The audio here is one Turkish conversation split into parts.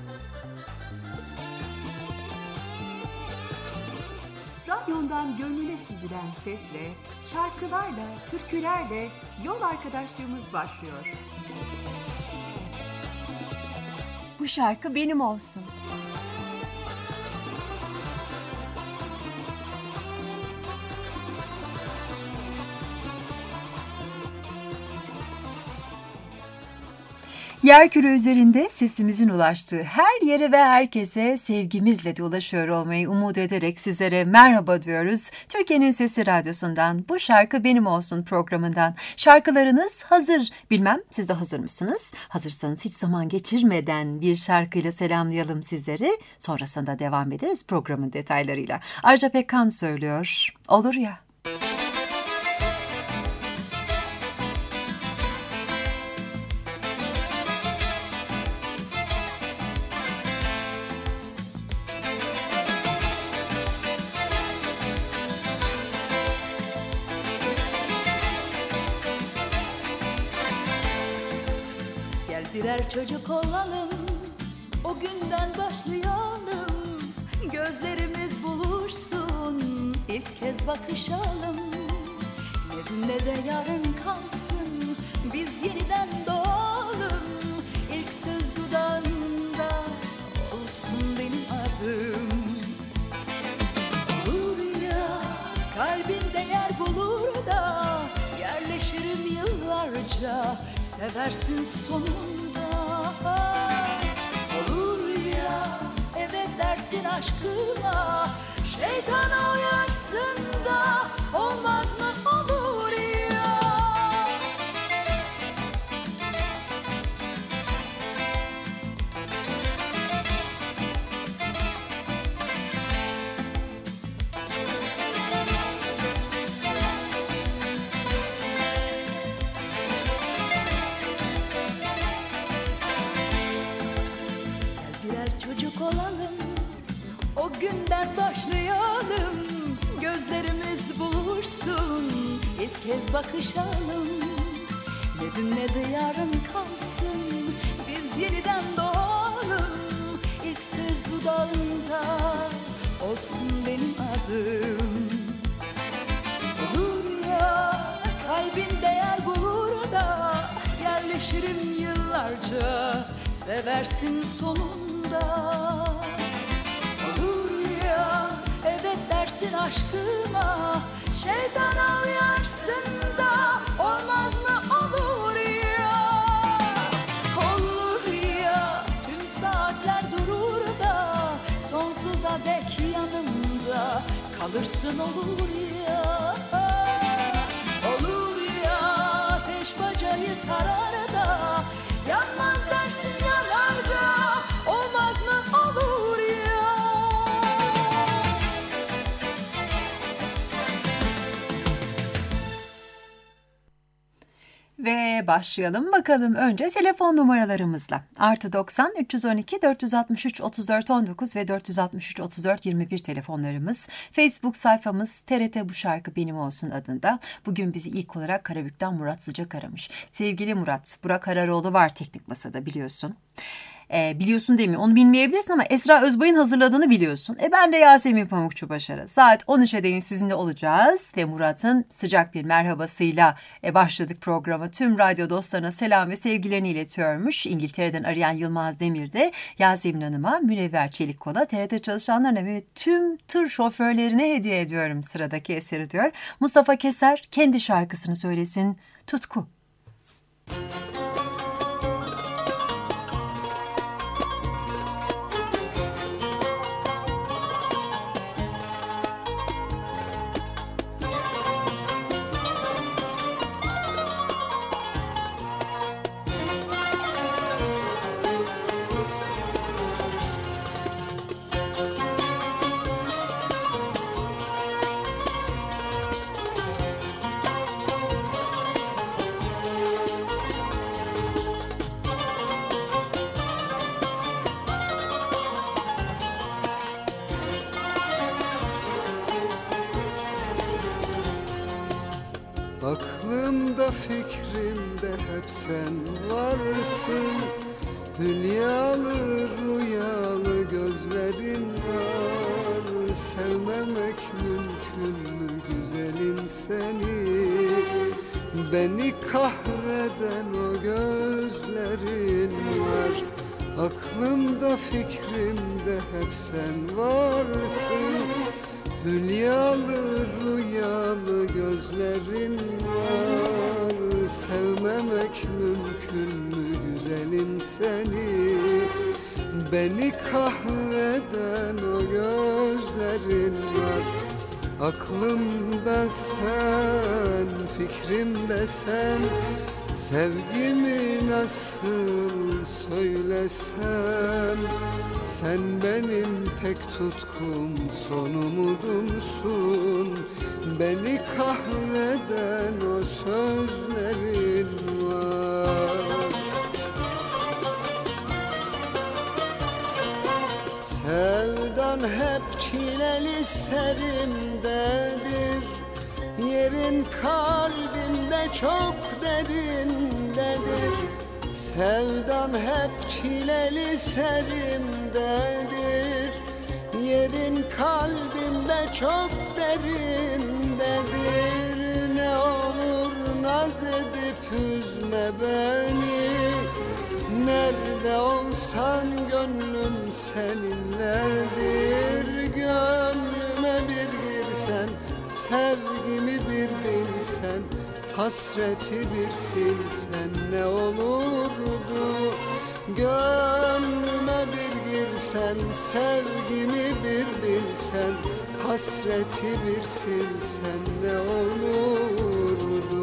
Radyondan gönlüne süzülen sesle, şarkılarla, türkülerle yol arkadaşlığımız başlıyor. Bu şarkı benim olsun. Yerküre üzerinde sesimizin ulaştığı her yere ve herkese sevgimizle de ulaşıyor olmayı umut ederek sizlere merhaba diyoruz. Türkiye'nin Sesi Radyosu'ndan Bu Şarkı Benim Olsun programından. Şarkılarınız hazır. Bilmem siz de hazır mısınız? Hazırsanız hiç zaman geçirmeden bir şarkıyla selamlayalım sizleri. Sonrasında devam ederiz programın detaylarıyla. Arca Pekkan söylüyor. Olur ya. Birer çocuk olalım, o günden başlayalım. Gözlerimiz buluşsun, ilk kez bakışalım. Ne dün ne de yarın kalsın, biz yeniden doğalım. İlk söz dudağında olsun benim adım. Olur ya, kalbimde yer bulur da yerleşirim yıllarca, seversin sonunda. Olur ya, evet dersin aşkına, şeytana uyarsın da olmaz mı olur ya. Olalım, o günden başlayalım. Gözlerimiz buluşsun, ilk kez bakışalım. Ne dün ne de yarın kalsın, biz yeniden doğalım. İlk söz dudağında olsun benim adım. Olur ya, kalbin değer bulur da yerleşirim yıllarca, seversin sonunda. Olur ya, evet dersin aşkıma, şeytana uyarsın da olmaz mı olur ya. Olur ya, tüm saatler durur da sonsuza dek yanımda kalırsın olur ya. Olur ya, ateş bacayı sarar da yanmaz dersin yanar da olmaz mı olur ya. Ve başlayalım bakalım önce telefon numaralarımızla. +90 312 463 34 19 ve 463 34 21 telefonlarımız. Facebook sayfamız TRT Bu Şarkı Benim Olsun adında. Bugün bizi ilk olarak Karabük'ten Murat Sıcak aramış. Sevgili Murat, Burak Hararoğlu var teknik masada biliyorsun. Biliyorsun değil mi? Onu bilmeyebilirsin ama Esra Özbay'ın hazırladığını biliyorsun. Ben de Yasemin Pamukçu Başarı. Saat 13'e değin sizinle olacağız ve Murat'ın sıcak bir merhabasıyla başladık programa. Tüm radyo dostlarına selam ve sevgilerini iletiyormuş. İngiltere'den arayan Yılmaz Demir de Yasemin Hanım'a, Münevver Çelikkol'a, TRT çalışanlarına ve tüm tır şoförlerine hediye ediyorum sıradaki eseri diyor. Mustafa Keser kendi şarkısını söylesin. Tutku. Aklımda fikrimde hep sen varsın, dünyalı rüyalarımda mümkün mü güzelim seni? Beni kahreden o gözlerin var. Aklımda fikrimde hep sen varsın. Hülyalı rüyalı gözlerin var. Sevmemek mümkün mü güzelim seni? Beni kahreden o gözlerin var. Aklımda sen, fikrimde sen. Sevgimi nasıl söylesem? Sen benim tek tutkum, son umudumsun. Beni kahreden o sözlerin var. Sevdan hep çileli serimdedir. Yerin kalbimde çok derindedir. Sevdan hep çileli serimdedir. Yerin kalbimde çok derindedir. Ne olur naz edip üzme beni. Nerede olsan gönlüm seninledir. Gönlüme bir girsen, sevgimi bir bilsen, hasreti bir silsen ne olurdu? Gönlüme bir girsen, sevgimi bir bilsen, hasreti bir silsen ne olurdu?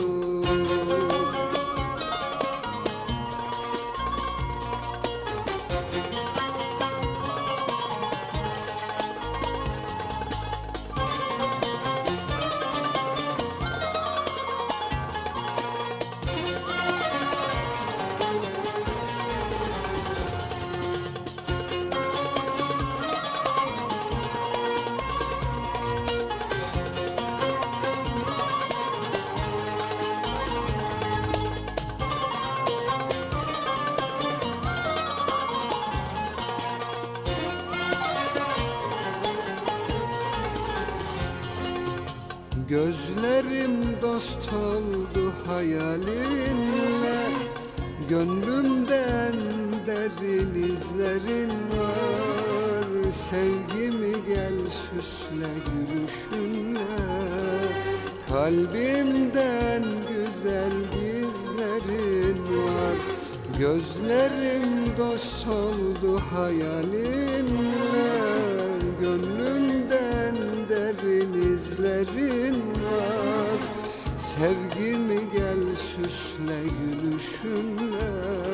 Gözlerim dost oldu hayalinle. Gönlümden derin izlerin var. Sevgimi gel süsle gülüşünle. Kalbimden güzel gizlerin var. Gözlerim dost oldu hayalinle. Gönlümden derin izlerin var. Sevgimi gel süsle gülüşünle.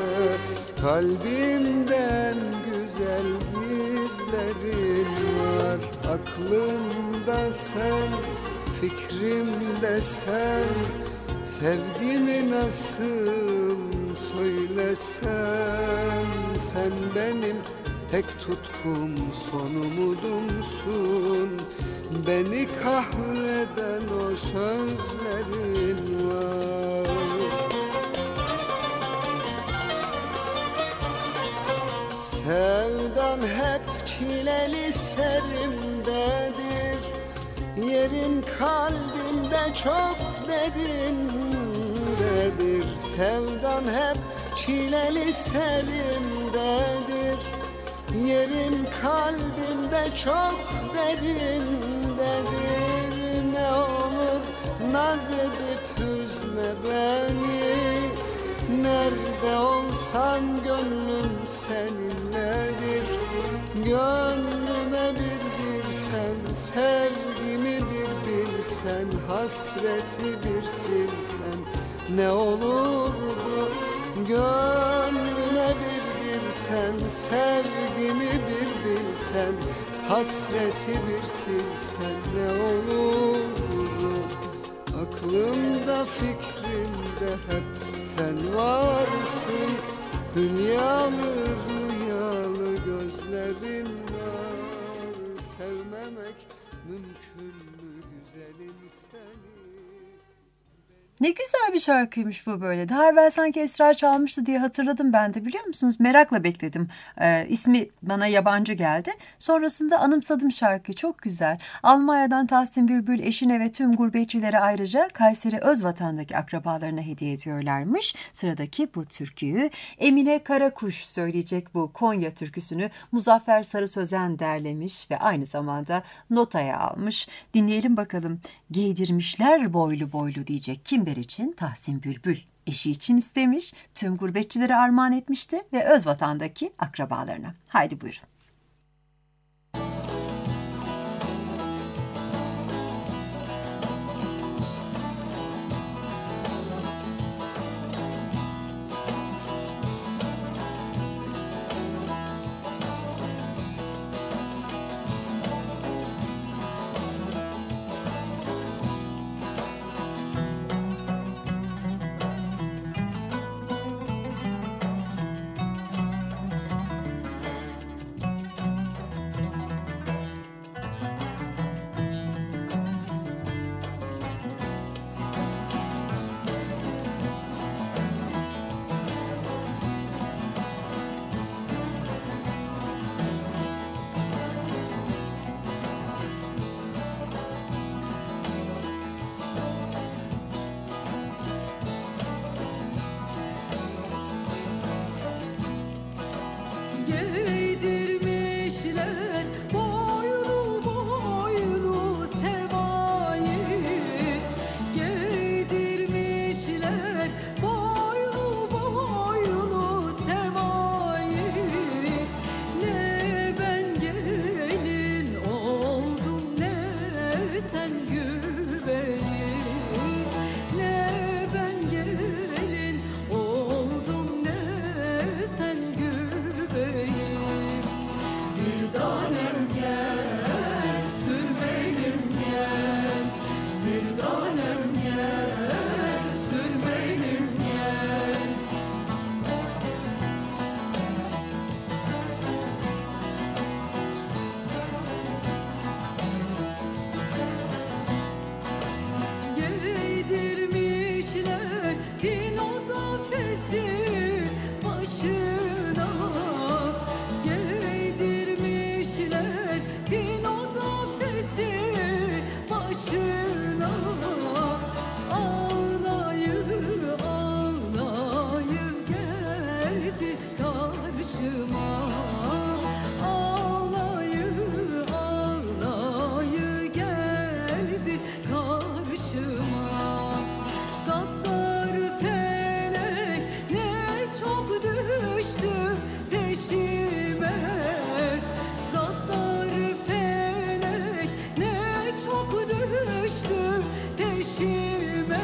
Kalbimden güzel gizlerin var. Aklımda sen, fikrimde sen. Sevgimi nasıl söylesem? Sen benim tek tutkum, son umudumsun. Beni kahreden o sözlerin var. Sevdan hep çileli serimdedir. Yerin kalbimde çok derindedir. Sevdan hep çileli serimdedir. Yerin kalbimde çok derindedir. Ne olur naz edip üzme beni. Nerede olsam gönlüm seninledir. Gönlüme bir girsen, sevgimi bir bilsen, hasreti bir silsen ne olurdu? Gönlüme bir girsen, sevgimi bir bilsen, hasreti bir silsen ne olurdu? Aklımda fikrimde hep sen varsın. Hülyalı rüyalı gözlerin var. Sevmemek mümkün mü güzelim seni? Ne güzel bir şarkıymış bu böyle. Daha evvel sanki Esra çalmıştı diye hatırladım ben de, biliyor musunuz? Merakla bekledim. İsmi bana yabancı geldi. Sonrasında anımsadım şarkıyı. Çok güzel. Almanya'dan Tahsin Bülbül eşine ve tüm gurbetçilere, ayrıca Kayseri Özvatan'daki akrabalarına hediye ediyorlarmış. Sıradaki bu türküyü Emine Karakuş söyleyecek. Bu Konya türküsünü Muzaffer Sarı Sözen derlemiş ve aynı zamanda notaya almış. Dinleyelim bakalım. Giydirmişler boylu boylu diyecek. Kimler için? Tahsin Bülbül. Eşi için istemiş, tüm gurbetçilere armağan etmişti ve Özvatan'daki akrabalarına. Haydi buyurun. Giydirmişler boylu boylu sevayı, giydirmişler boylu boylu sevayı. Ne ben gelin oldum ne sen güveyin, ne ben gelin oldum ne sen güveyin. Bir tanem gel, sür benim gel. Bir tanem gel, sür benim gel. Giydirmişler finoda fesi başına, giydirmişler finoda fesi başına. Ağlayı ağlayı geldi karşıma, ağlayı ağlayı geldi karşıma. Gaddar felek ne çok düştü peşime, gaddar felek ne çok düştü peşime.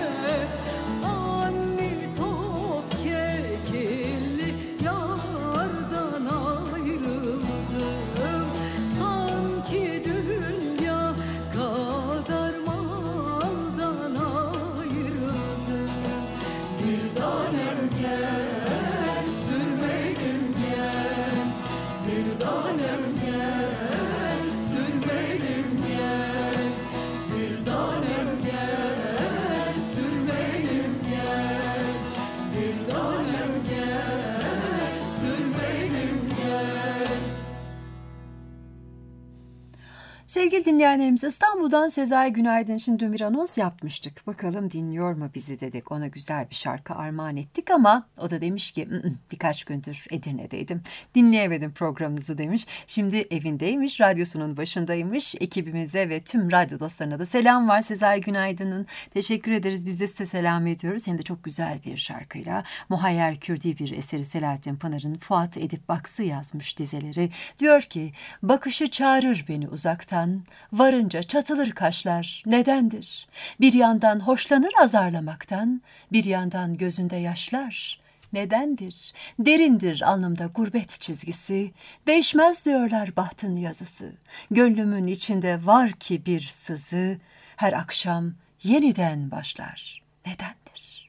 Anni top kekilli yardan ayrıldım, sanki dünya kadar maldan ayrıldım. Bir tanem gel, sür benim gel. Bir tanem gel, sür benim gel. Bir tanem gel, sür benim gel. Bir tanem gel, sür benim gel. Sevgili dinleyenlerimiz, İstanbul'dan Sezai Günaydın için dün bir anons yapmıştık. Bakalım dinliyor mu bizi dedik. Ona güzel bir şarkı armağan ettik ama o da demiş ki birkaç gündür Edirne'deydim. Dinleyemedim programınızı demiş. Şimdi evindeymiş, radyosunun başındaymış. Ekibimize ve tüm radyo dostlarına da selam var Sezai Günaydın'ın. Teşekkür ederiz. Biz de size selam ediyoruz. Hem de çok güzel bir şarkıyla. Muhayyer Kürdi bir eseri Selahattin Pınar'ın Fuat Edip Baksı yazmış dizeleri. Diyor ki, bakışı çağırır beni uzaktan, varınca çatılır kaşlar, nedendir? Bir yandan hoşlanır azarlamaktan, bir yandan gözünde yaşlar, nedendir? Derindir alnımda gurbet çizgisi, değişmez diyorlar bahtın yazısı. Gönlümün içinde var ki bir sızı, her akşam yeniden başlar, nedendir?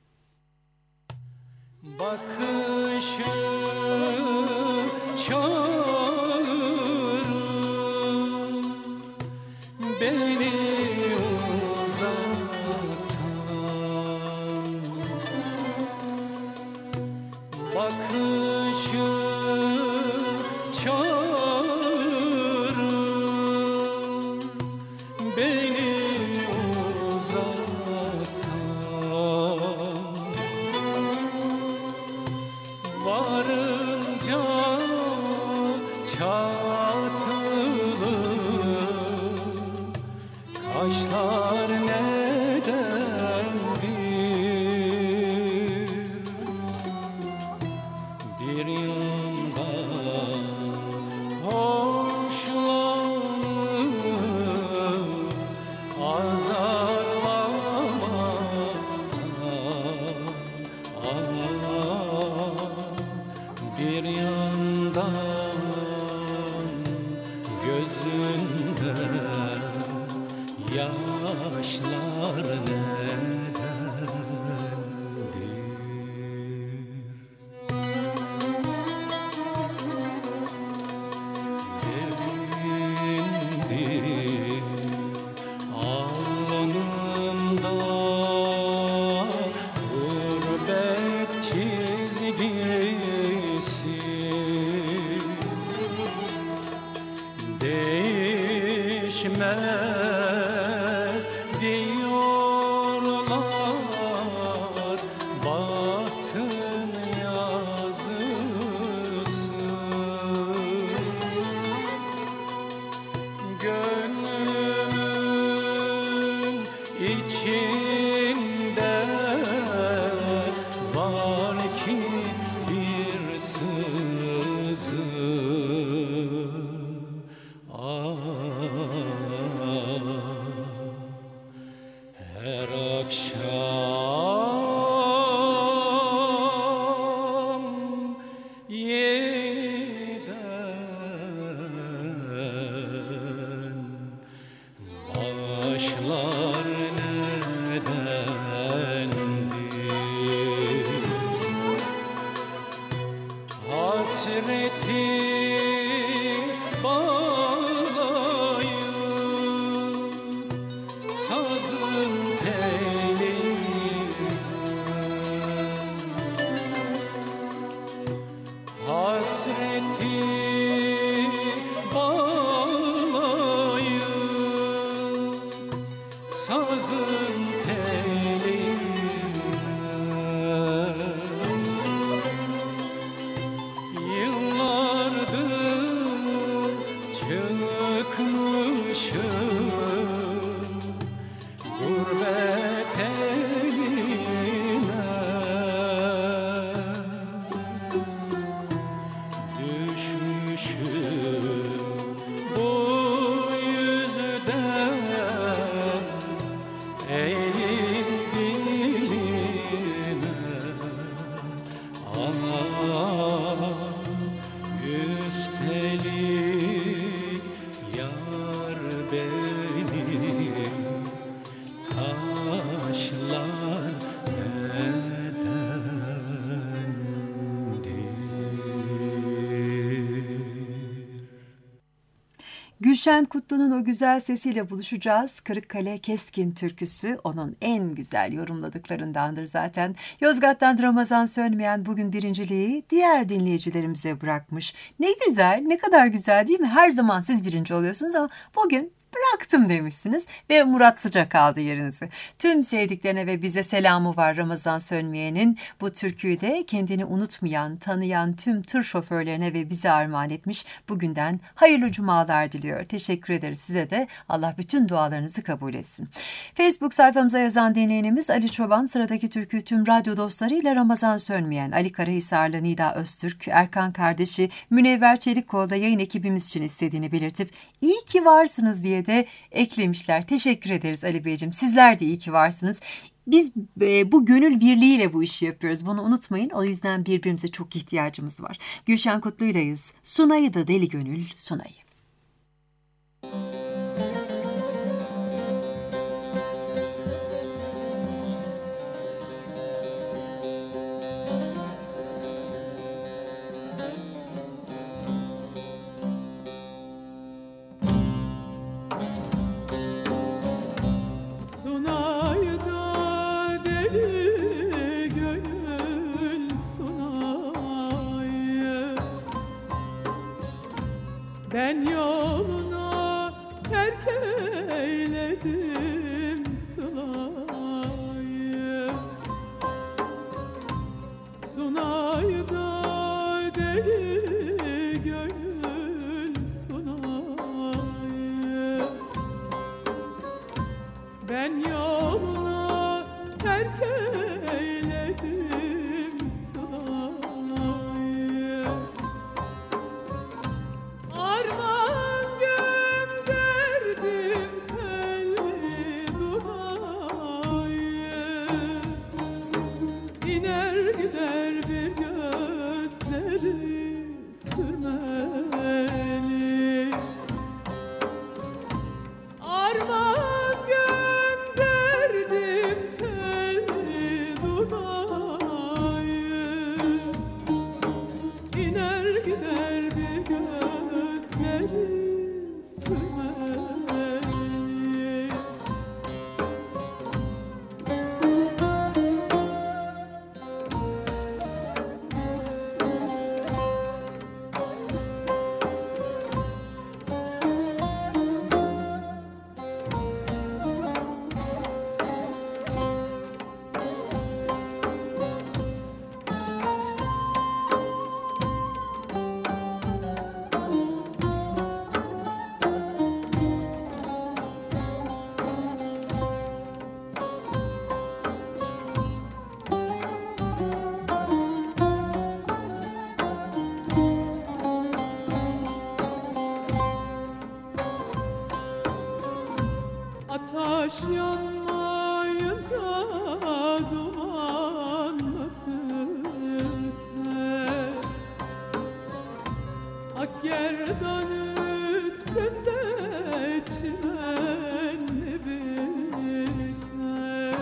Bakışı çağırır beni uzaktan, çatılı kaşlar nedendir? Bir yandan hoşlanıp azarlama, bir yandan gözünden yaşlar nedendir? Derindir alnımda gurbet çizgisi, değişmez diyorlar bahtın yazısı. Gönlümün içinde var ki bir sızı. Her akşam yeniden başlar nedendir? Hasreti bağlayıp sazın telini, hasreti bağlayıp sazın telini, yıllardır çıkmışım gurbet eline, düşmüşüm bu yüzden elin diline. Üstelik yar beni taşlar nedendir? Gülşen Kutlu'nun o güzel sesiyle buluşacağız. Kırıkkale Keskin türküsü onun en güzel yorumladıklarındandır zaten. Yozgat'tan Ramazan Sönmeyen bugün birinciliği diğer dinleyicilerimize bırakmış. Ne güzel, ne kadar güzel değil mi? Her zaman siz birinci oluyorsunuz ama bugün bıraktım demişsiniz ve Murat Sıcak aldı yerinizi. Tüm sevdiklerine ve bize selamı var Ramazan Sönmeyen'in. Bu türküyü de kendini unutmayan, tanıyan tüm tır şoförlerine ve bize armağan etmiş. Bugünden hayırlı cumalar diliyor. Teşekkür ederiz size de. Allah bütün dualarınızı kabul etsin. Facebook sayfamıza yazan dinleyenimiz Ali Çoban, sıradaki türküyü tüm radyo dostlarıyla Ramazan Sönmeyen, Ali Karahisarlı Nida Öztürk, Erkan kardeşi Münevver Çelikkol'da yayın ekibimiz için istediğini belirtip iyi ki varsınız diye de eklemişler. Teşekkür ederiz Ali Beyciğim. Sizler de iyi ki varsınız. Biz bu gönül birliğiyle bu işi yapıyoruz. Bunu unutmayın. O yüzden birbirimize çok ihtiyacımız var. Gülşen Kutlu'ylayız. Sunay'ı da deli gönül Sunay'ı. Ben yoluna terk eyledim Sıla'yı. Sunay'da deli gönül Ateş yanmayınca duman mı tüter? Ak gerdan üstünde çimen mi biter?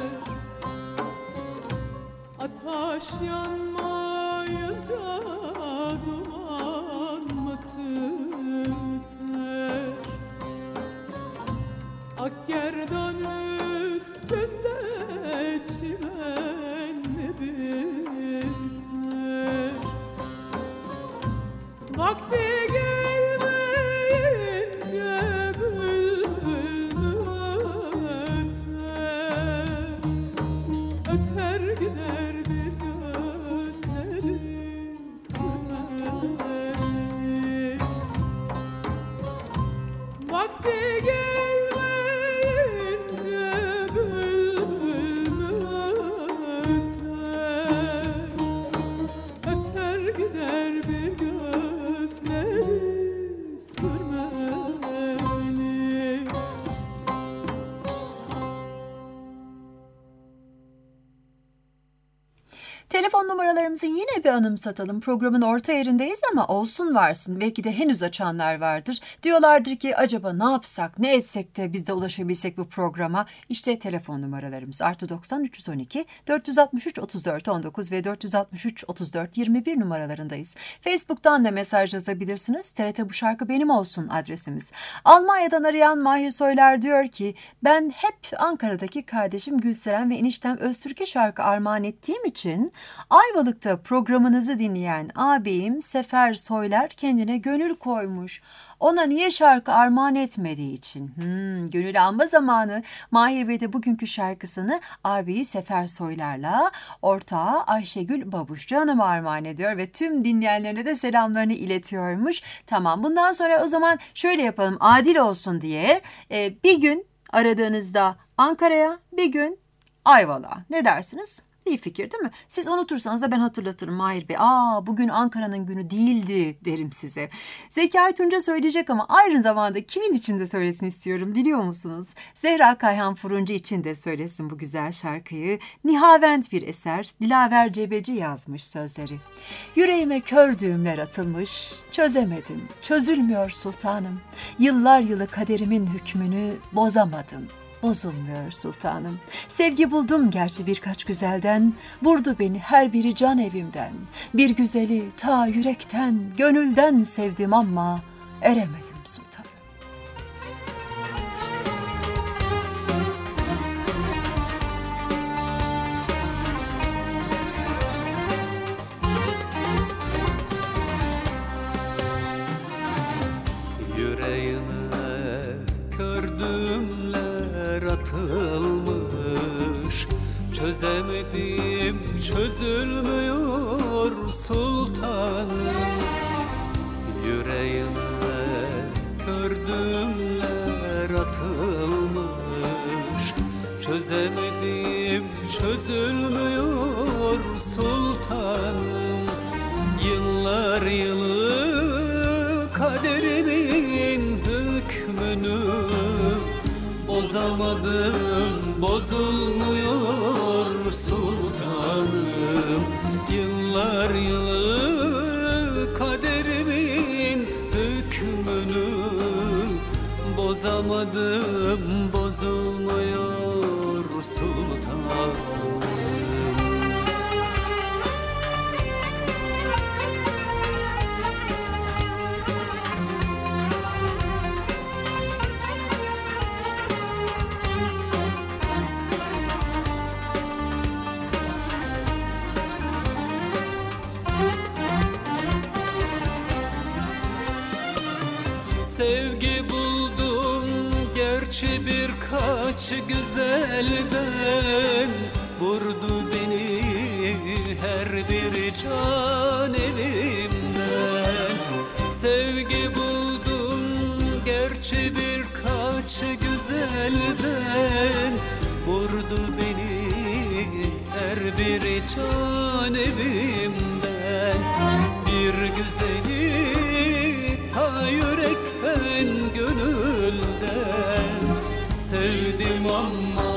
Ateş yanmayınca duman mı tüter? Ak gerdan üstünde çimen mi biter? Vakti gelmeyince bülbül mü öter? Öter gider bir gözlerin sürmeli. Vakti gelmeyince bülbül mü öter? Öter gider bir gözlerin sürmeli. Telefon numaralarımızı yine bir anımsatalım. Programın orta yerindeyiz ama olsun varsın. Belki de henüz açanlar vardır. Diyorlardır ki acaba ne yapsak, ne etsek de biz de ulaşabilsek bu programa. İşte telefon numaralarımız +90 312 463 34 19 ve 463 34 21 numaralarındayız. Facebook'tan da mesaj yazabilirsiniz. TRT Bu Şarkı Benim Olsun adresimiz. Almanya'dan arayan Mahir Soylar diyor ki ben hep Ankara'daki kardeşim Gülseren ve eniştem Öztürk'e şarkı armağan ettiğim için Ayvalık'ta programınızı dinleyen ağabeyim Sefer Soylar kendine gönül koymuş. Ona niye şarkı armağan etmediği için. Gönül alma zamanı. Mahir Bey de bugünkü şarkısını ağabeyi Sefer Soylar'la ortağı Ayşegül Babuşçu Hanım'a armağan ediyor ve tüm dinleyenlerine de selamlarını iletiyormuş. Tamam, bundan sonra o zaman şöyle yapalım, adil olsun diye bir gün aradığınızda Ankara'ya, bir gün Ayvalık'a. Ne dersiniz? İyi fikir değil mi? Siz unutursanız da ben hatırlatırım Mahir Bey. Bugün Ankara'nın günü değildi derim size. Zekai Tunca söyleyecek ama aynı zamanda kimin için de söylesin istiyorum biliyor musunuz? Zehra Kayhan Furuncu için de söylesin bu güzel şarkıyı. Nihavent bir eser. Dilaver Cebeci yazmış sözleri. Yüreğime kör düğümler atılmış. Çözemedim. Çözülmüyor sultanım. Yıllar yılı kaderimin hükmünü bozamadım. Bozulmuyor sultanım. Sevgi buldum gerçi birkaç güzelden, vurdu beni her biri can evimden. Bir güzeli ta yürekten, gönülden sevdim ama eremedim sultanım. Yüreğime kör düğümler atılmış, çözemedim, çözülmüyor sultanım. Yüreğime kör düğümler atılmış, çözemedim, çözülmüyor sultanım. Yıllar yılı kaderimin hükmünü bozamadım, bozulmuyor sultanım. Yıllar yılı kaderimin hükmünü bozamadım, bozulmuyor sultanım. Sevgi buldum gerçi birkaç güzelden, vurdu beni her biri can evimden. Sevgi buldum gerçi birkaç güzelden, vurdu beni her biri can evimden. Bir güzeli ta yürekten, gönülden sevdim ama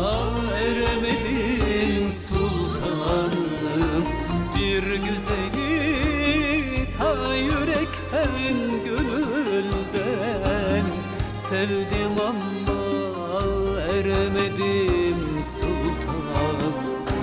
eremedim sultanım. Bir güzeli ta yürekten gönülden sevdim ama eremedim sultanım.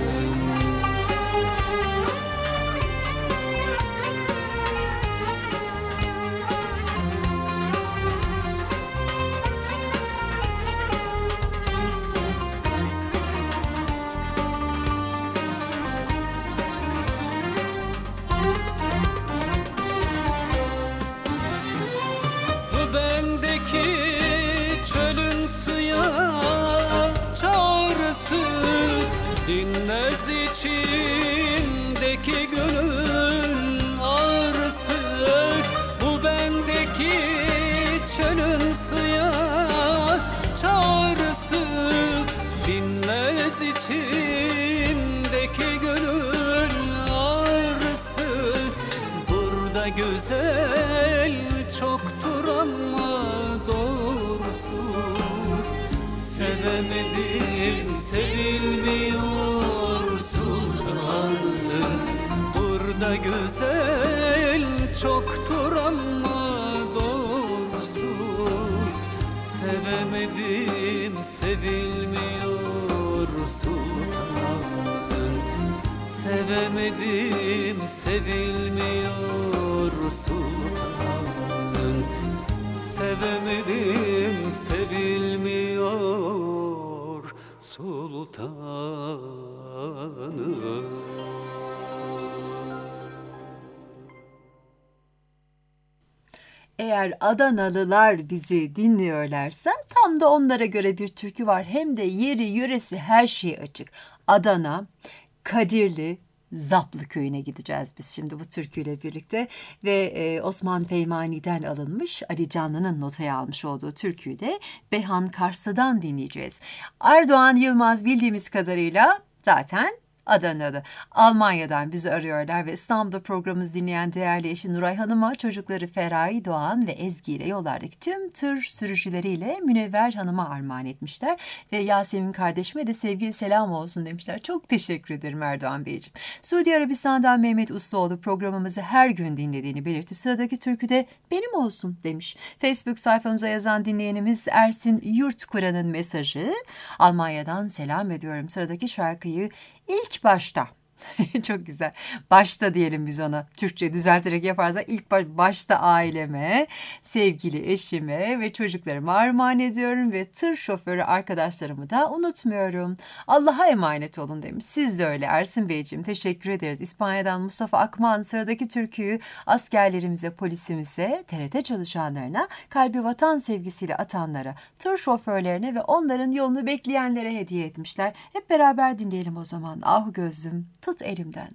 Dinmez içimdeki gönül ağrısı. Bu bendeki çölün suya çağrısı. Dinmez içimdeki gönül ağrısı. Burada güzel çoktur ama doğrusu sevemedim, sevilmiyor sultanım. Burada güzel çoktur ama doğrusu sevemedim, sevilmiyor sultanım. Sevemedim, sevilmiyor sultanım. Sevemedim, sevilmiyor sultanım. Eğer Adanalılar bizi dinliyorlarsa tam da onlara göre bir türkü var. Hem de yeri, yöresi, her şeyi açık. Adana, Kadirli, Zaplı köyüne gideceğiz biz şimdi bu türküyle birlikte ve Osman Peymani'den alınmış, Ali Canlı'nın notaya almış olduğu türküyü de Behan Karsa'dan dinleyeceğiz. Erdoğan Yılmaz bildiğimiz kadarıyla zaten Adanalı. Almanya'dan bizi arıyorlar ve İstanbul'da programımızı dinleyen değerli eşi Nuray Hanım'a, çocukları Feray, Doğan ve Ezgi ile yollardaki tüm tır sürücüleriyle Münevver Hanım'a armağan etmişler. Ve Yasemin kardeşime de sevgi selam olsun demişler. Çok teşekkür ederim Erdoğan Beyciğim. Suudi Arabistan'dan Mehmet Ustaoğlu programımızı her gün dinlediğini belirtip sıradaki türkü de benim olsun demiş. Facebook sayfamıza yazan dinleyenimiz Ersin Yurtkura'nın mesajı. Almanya'dan selam ediyorum. Sıradaki şarkıyı İlk başta, çok güzel, başta diyelim biz ona, Türkçe düzelterek yaparsak ilk başta aileme, sevgili eşime ve çocuklarıma armağan ediyorum ve tır şoförü arkadaşlarımı da unutmuyorum. Allah'a emanet olun demiş. Siz de öyle Ersin Beyciğim, teşekkür ederiz. İspanya'dan Mustafa Akman sıradaki türküyü askerlerimize, polisimize, TRT çalışanlarına, kalbi vatan sevgisiyle atanlara, tır şoförlerine ve onların yolunu bekleyenlere hediye etmişler. Hep beraber dinleyelim o zaman. Ah gözlüm, tut elimden.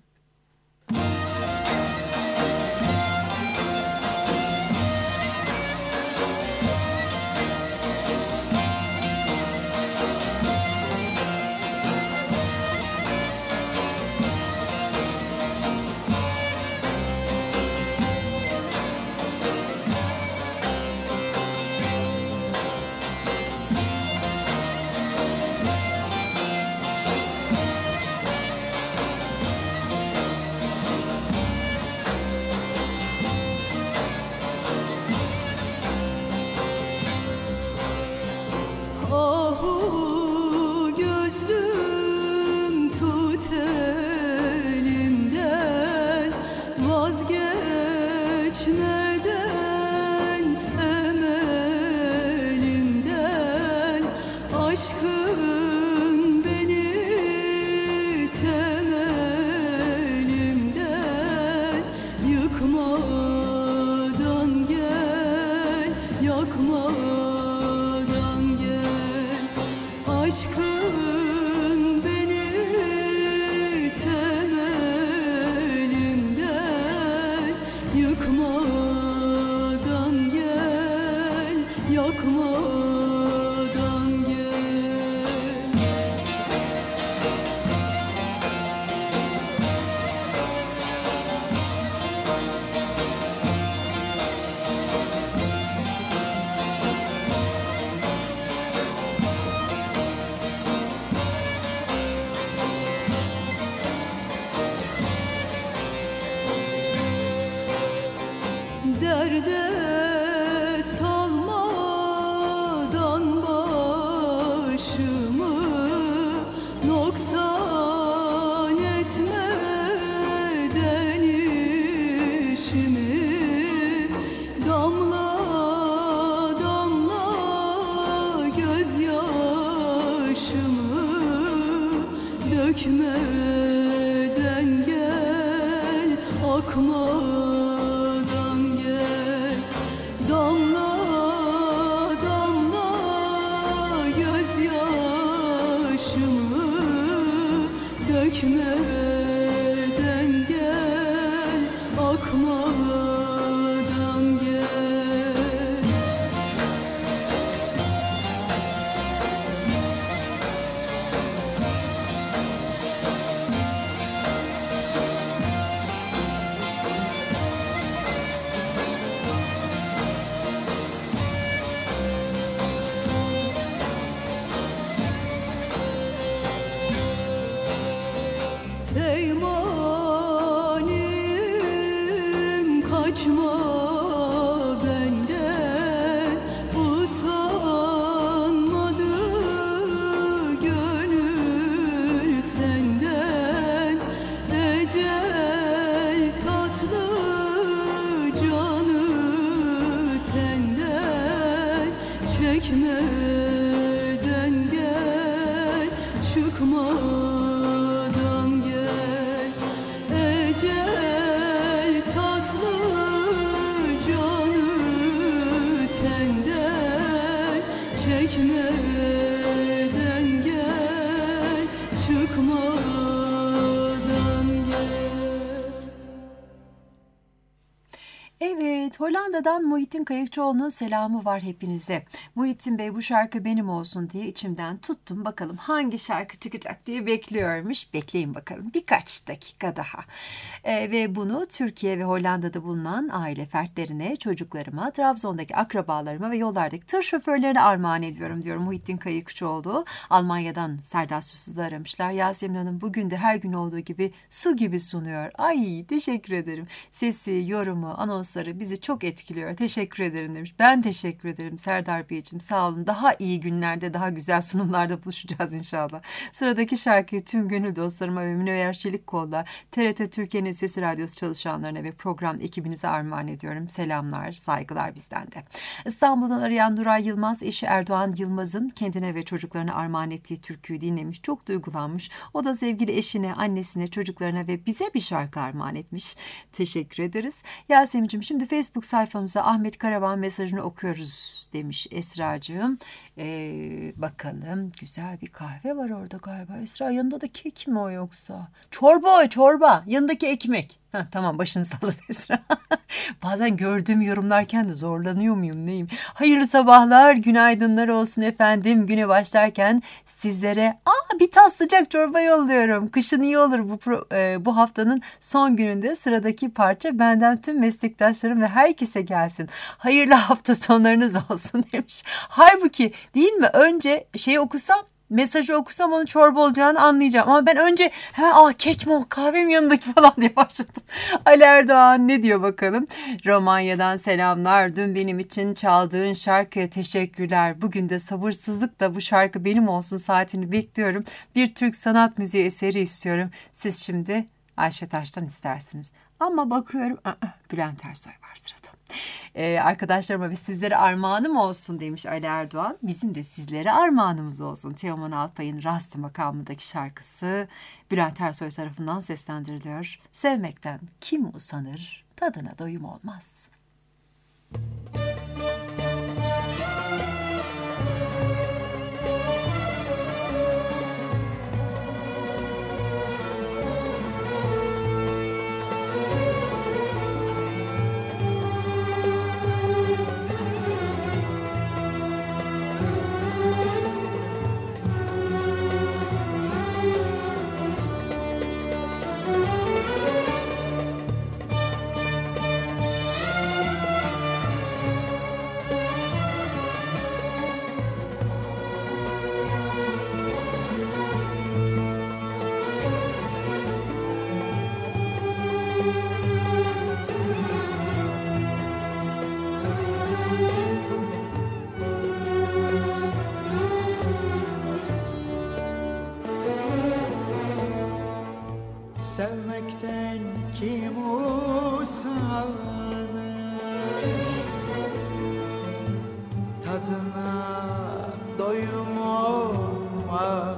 çekmeden gel, çıkmadan gel. Ecel tatlı canı tenden, çekmeden gel, çıkmadan gel. Evet, Hollanda'dan Muhittin Kayıkçıoğlu'nun selamı var hepinize. Muhittin Bey bu şarkı benim olsun diye içimden tuttum. Bakalım hangi şarkı çıkacak diye bekliyormuş. Bekleyin bakalım birkaç dakika daha. Ve bunu Türkiye ve Hollanda'da bulunan aile fertlerine, çocuklarıma, Trabzon'daki akrabalarıma ve yollardaki tır şoförlerine armağan ediyorum diyorum Muhittin Kayıkçıoğlu. Almanya'dan Serdar Susuz'u aramışlar. Yasemin Hanım bugün de her gün olduğu gibi su gibi sunuyor. Ay teşekkür ederim. Sesi, yorumu, anonsları bizi çok etkiliyor. Teşekkür ederim demiş. Ben teşekkür ederim Serdar Beyciğim. Sağ olun. Daha iyi günlerde, daha güzel sunumlarda buluşacağız inşallah. Sıradaki şarkıyı tüm gönül dostlarıma ve Münevver Çelikkol'la TRT Türkiye'nin Sesi Radyosu çalışanlarına ve program ekibinize armağan ediyorum. Selamlar, saygılar bizden de. İstanbul'dan arayan Nuray Yılmaz, eşi Erdoğan Yılmaz'ın kendine ve çocuklarına armağan ettiği türküyü dinlemiş. Çok duygulanmış. O da sevgili eşine, annesine, çocuklarına ve bize bir şarkı armağan etmiş. Teşekkür ederiz. Yasemin'cim şimdi Facebook sayfamıza Ahmet Karavan mesajını okuyoruz demiş Esra'cığım. Bakalım güzel bir kahve var orada galiba. Esra yanında da kek mi o yoksa? Çorba o çorba. Yanındaki ekmek. Tamam başını salladı Esra. Bazen gördüğüm yorumlarken de zorlanıyor muyum neyim? Hayırlı sabahlar, günaydınlar olsun efendim. Güne başlarken sizlere bir tas sıcak çorba yolluyorum. Kışın iyi olur bu haftanın son gününde sıradaki parça benden tüm meslektaşlarım ve herkese gelsin. Hayırlı hafta sonlarınız olsun demiş. Halbuki değil mi önce okusam, mesajı okusam onun çorba olacağını anlayacağım. Ama ben önce hemen kek mi o kahve mi yanındaki falan diye başladım. Ali Erdoğan ne diyor bakalım. Romanya'dan selamlar. Dün benim için çaldığın şarkıya teşekkürler. Bugün de sabırsızlıkla bu şarkı benim olsun saatini bekliyorum. Bir Türk sanat müziği eseri istiyorum. Siz şimdi Ayşe Taş'tan istersiniz. Ama bakıyorum Bülent Ersoy var sırada. Arkadaşlarıma ve sizlere armağanım olsun demiş Ali Erdoğan. Bizim de sizlere armağanımız olsun. Teoman Alpay'ın Rastı makamındaki şarkısı Bülent Ersoy tarafından seslendiriliyor. Sevmekten kim usanır, tadına doyum olmaz. Sevmekten kim usanır, tadına doyum olmaz.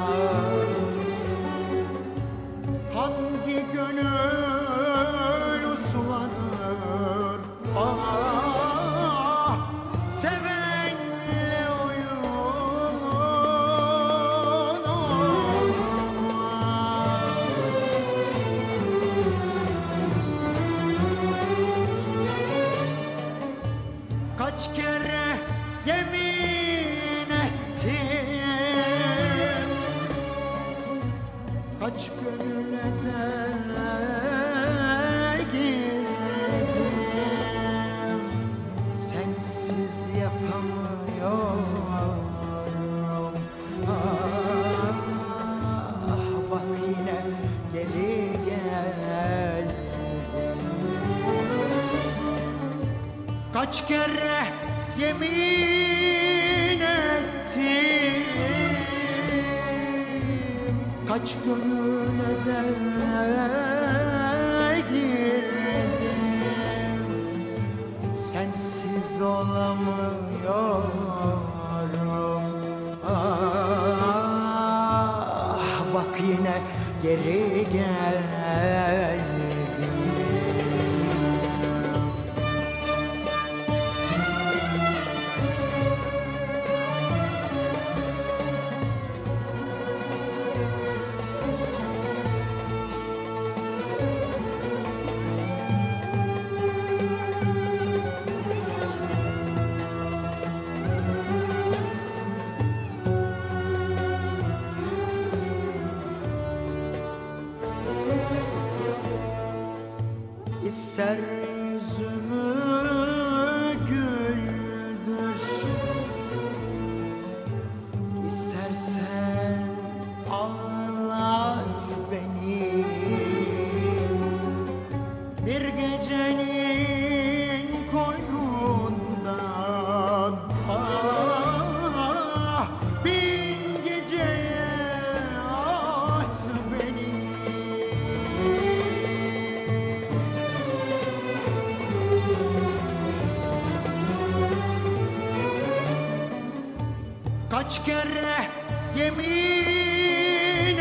Hangi gönül uslanır, sevenle oyun kaç kere yemin ettim, kaç gönüle de girdim, sensiz yapamıyorum. Bak yine geri gel. Kaç kere yemin ettim, kaç gönüle de girdim, sensiz olamıyorum. geri geldim. İster yüzümü güldür, istersen ağlat beni. Bir gecenin koynundan bin geceye at beni. Kaç kere yemin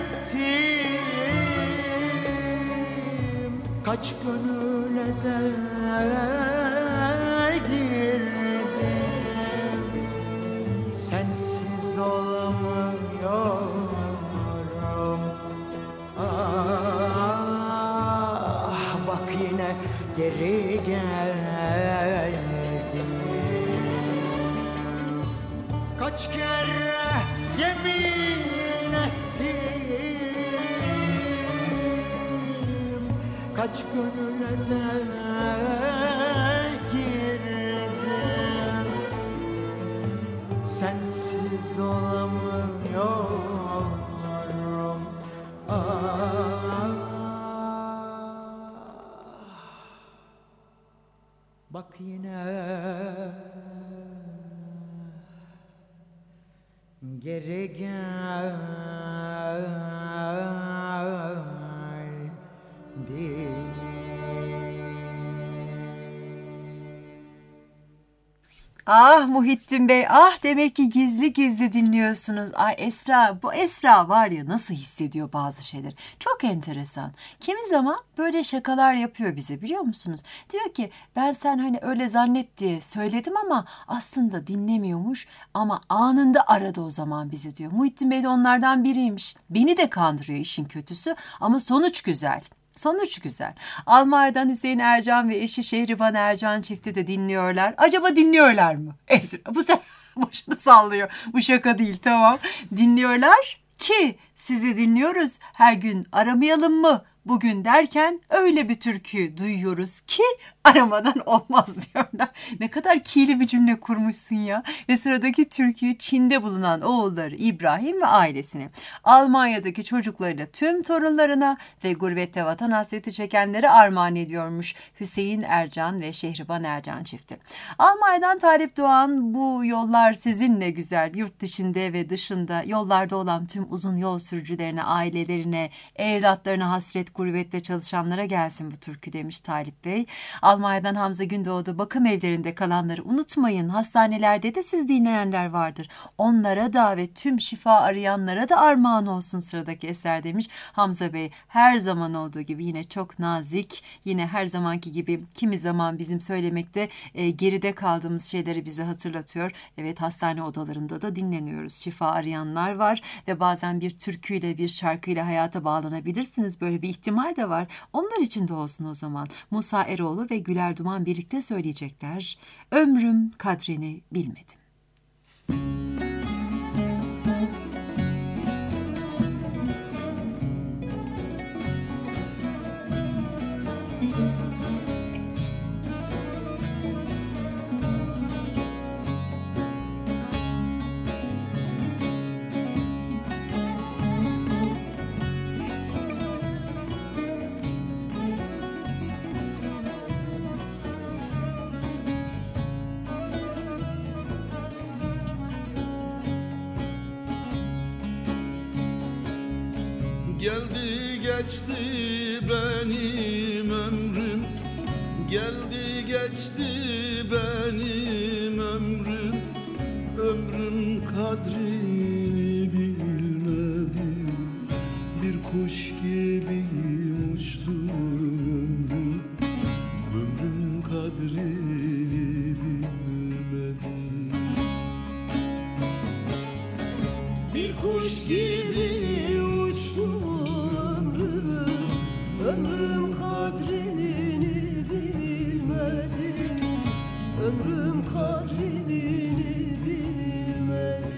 ettim, kaç gönüle de girdim. Sensiz olamıyorum. Ah, bak yine geri geldim. Kaç kere yemin ettim, kaç gönüle de girdim. Sensiz olamıyorum. Ah, bak yine geri geldim. Ah Muhittin Bey, ah demek ki gizli gizli dinliyorsunuz. Ay Esra, bu Esra var ya nasıl hissediyor bazı şeyler. Çok enteresan. Kimi zaman böyle şakalar yapıyor bize biliyor musunuz? Diyor ki ben sen hani öyle zannet diye söyledim ama aslında dinlemiyormuş ama anında aradı o zaman bizi diyor. Muhittin Bey de onlardan biriymiş. Beni de kandırıyor işin kötüsü ama sonuç güzel. Sonuç güzel. Almanya'dan Hüseyin Ercan ve eşi Şehriban Ercan çifti de dinliyorlar. Acaba dinliyorlar mı? Esra bu sefer başını sallıyor. Bu şaka değil tamam. Dinliyorlar ki sizi dinliyoruz. Her gün aramayalım mı? Bugün derken öyle bir türkü duyuyoruz ki aramadan olmaz diyorlar. Ne kadar keyifli bir cümle kurmuşsun ya. Ve sıradaki türküyü Çin'de bulunan oğulları İbrahim ve ailesine, Almanya'daki çocuklarıyla tüm torunlarına ve gurbette vatan hasreti çekenlere armağan ediyormuş Hüseyin Ercan ve Şehriban Ercan çifti. Almanya'dan Talip Doğan bu yollar sizinle güzel. Yurt dışında ve dışında yollarda olan tüm uzun yol sürücülerine, ailelerine, evlatlarına hasret gurbette çalışanlara gelsin bu türkü demiş Talip Bey. Almanya'dan Hamza Gündoğdu bakım evlerinde kalanları unutmayın. Hastanelerde de siz dinleyenler vardır. Onlara da ve tüm şifa arayanlara da armağan olsun sıradaki eser demiş. Hamza Bey her zaman olduğu gibi yine çok nazik, yine her zamanki gibi kimi zaman bizim söylemekte geride kaldığımız şeyleri bize hatırlatıyor. Evet hastane odalarında da dinleniyoruz. Şifa arayanlar var ve bazen bir türküyle bir şarkıyla hayata bağlanabilirsiniz. Böyle bir ihtimal de var. Onlar için de olsun o zaman. Musa Eroğlu ve Güler Duman birlikte söyleyecekler. Ömrüm kadrini bilmedim. Geldi geçti benim ömrüm, geldi geçti benim ömrüm, ömrüm kadrini bilmedim. Bir kuş ömrüm kadrini bilmedi.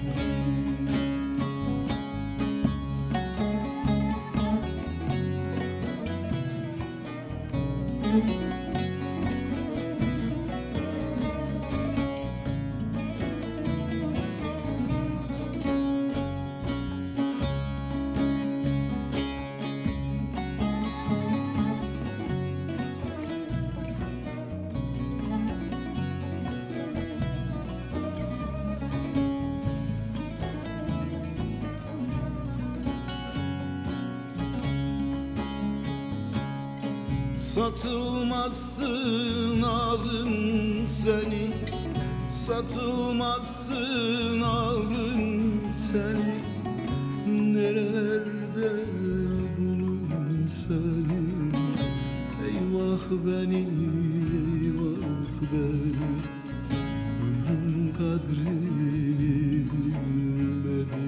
Satılmazsın ağın seni, satılmazsın ağın seni. Nerelerde bulurum seni? Eyvah beni, eyvah beni. Ömrüm kadrini bilmedi.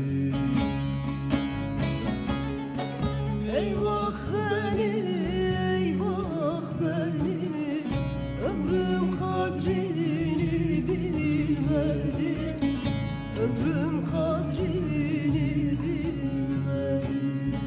Eyvah beni, eyvah beni, ömrüm kadrini bilmedi, ömrüm kadrini bilmedi.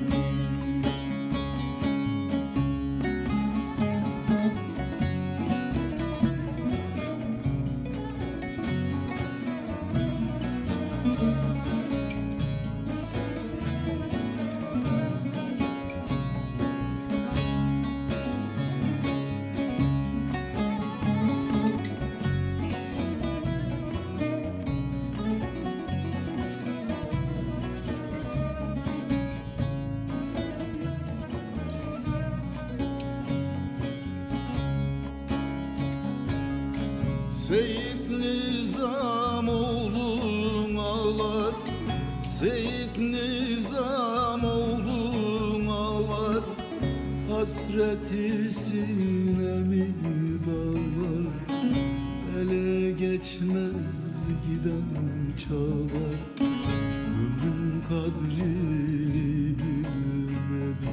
Seyit Nizamoğlu'nun ağlar, Seyit Nizamoğlu'nun ağlar. Hasreti sinemi dağlar, ele geçmez giden çağlar. Ömrün kadrini bilmedi.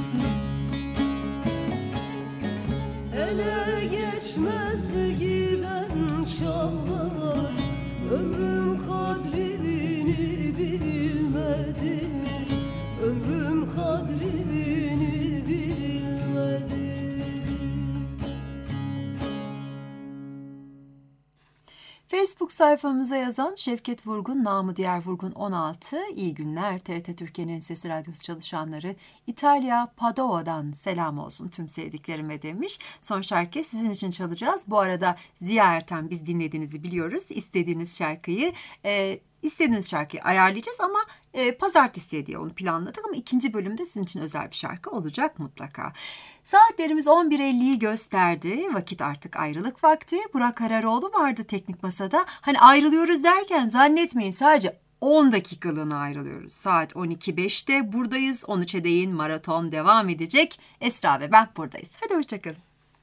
Ele geçmez giden çağlar, ömrüm kadrini bilmedi, ömrüm kadrini bilmedi. Facebook sayfamıza yazan Şevket Vurgun, namı diğer Vurgun 16, iyi günler TRT Türkiye'nin Sesi Radyosu çalışanları, İtalya Padova'dan selam olsun tüm sevdiklerime demiş. Son şarkı sizin için çalacağız. Bu arada Ziya Erten, biz dinlediğinizi biliyoruz. İstediğiniz şarkıyı ayarlayacağız ama pazartesiye diye onu planladık ama ikinci bölümde sizin için özel bir şarkı olacak mutlaka. Saatlerimiz 11.50'yi gösterdi. Vakit artık ayrılık vakti. Burak Hararoğlu vardı teknik masada. Hani ayrılıyoruz derken zannetmeyin, sadece 10 dakikalığına ayrılıyoruz. Saat 12.05'te buradayız. 13'e değin maraton devam edecek. Esra ve ben buradayız. Hadi hoşçakalın.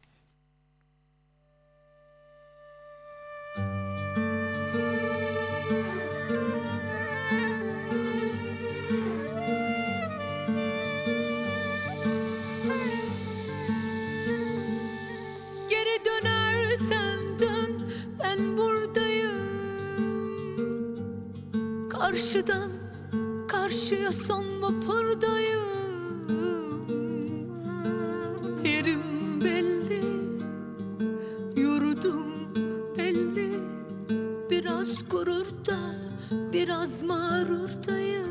Geri dönersen dön, ben buradayım. Karşıdan karşıya son vapurdayım. Yerim belli, yurdum belli. Biraz gururda, biraz mağrurdayım.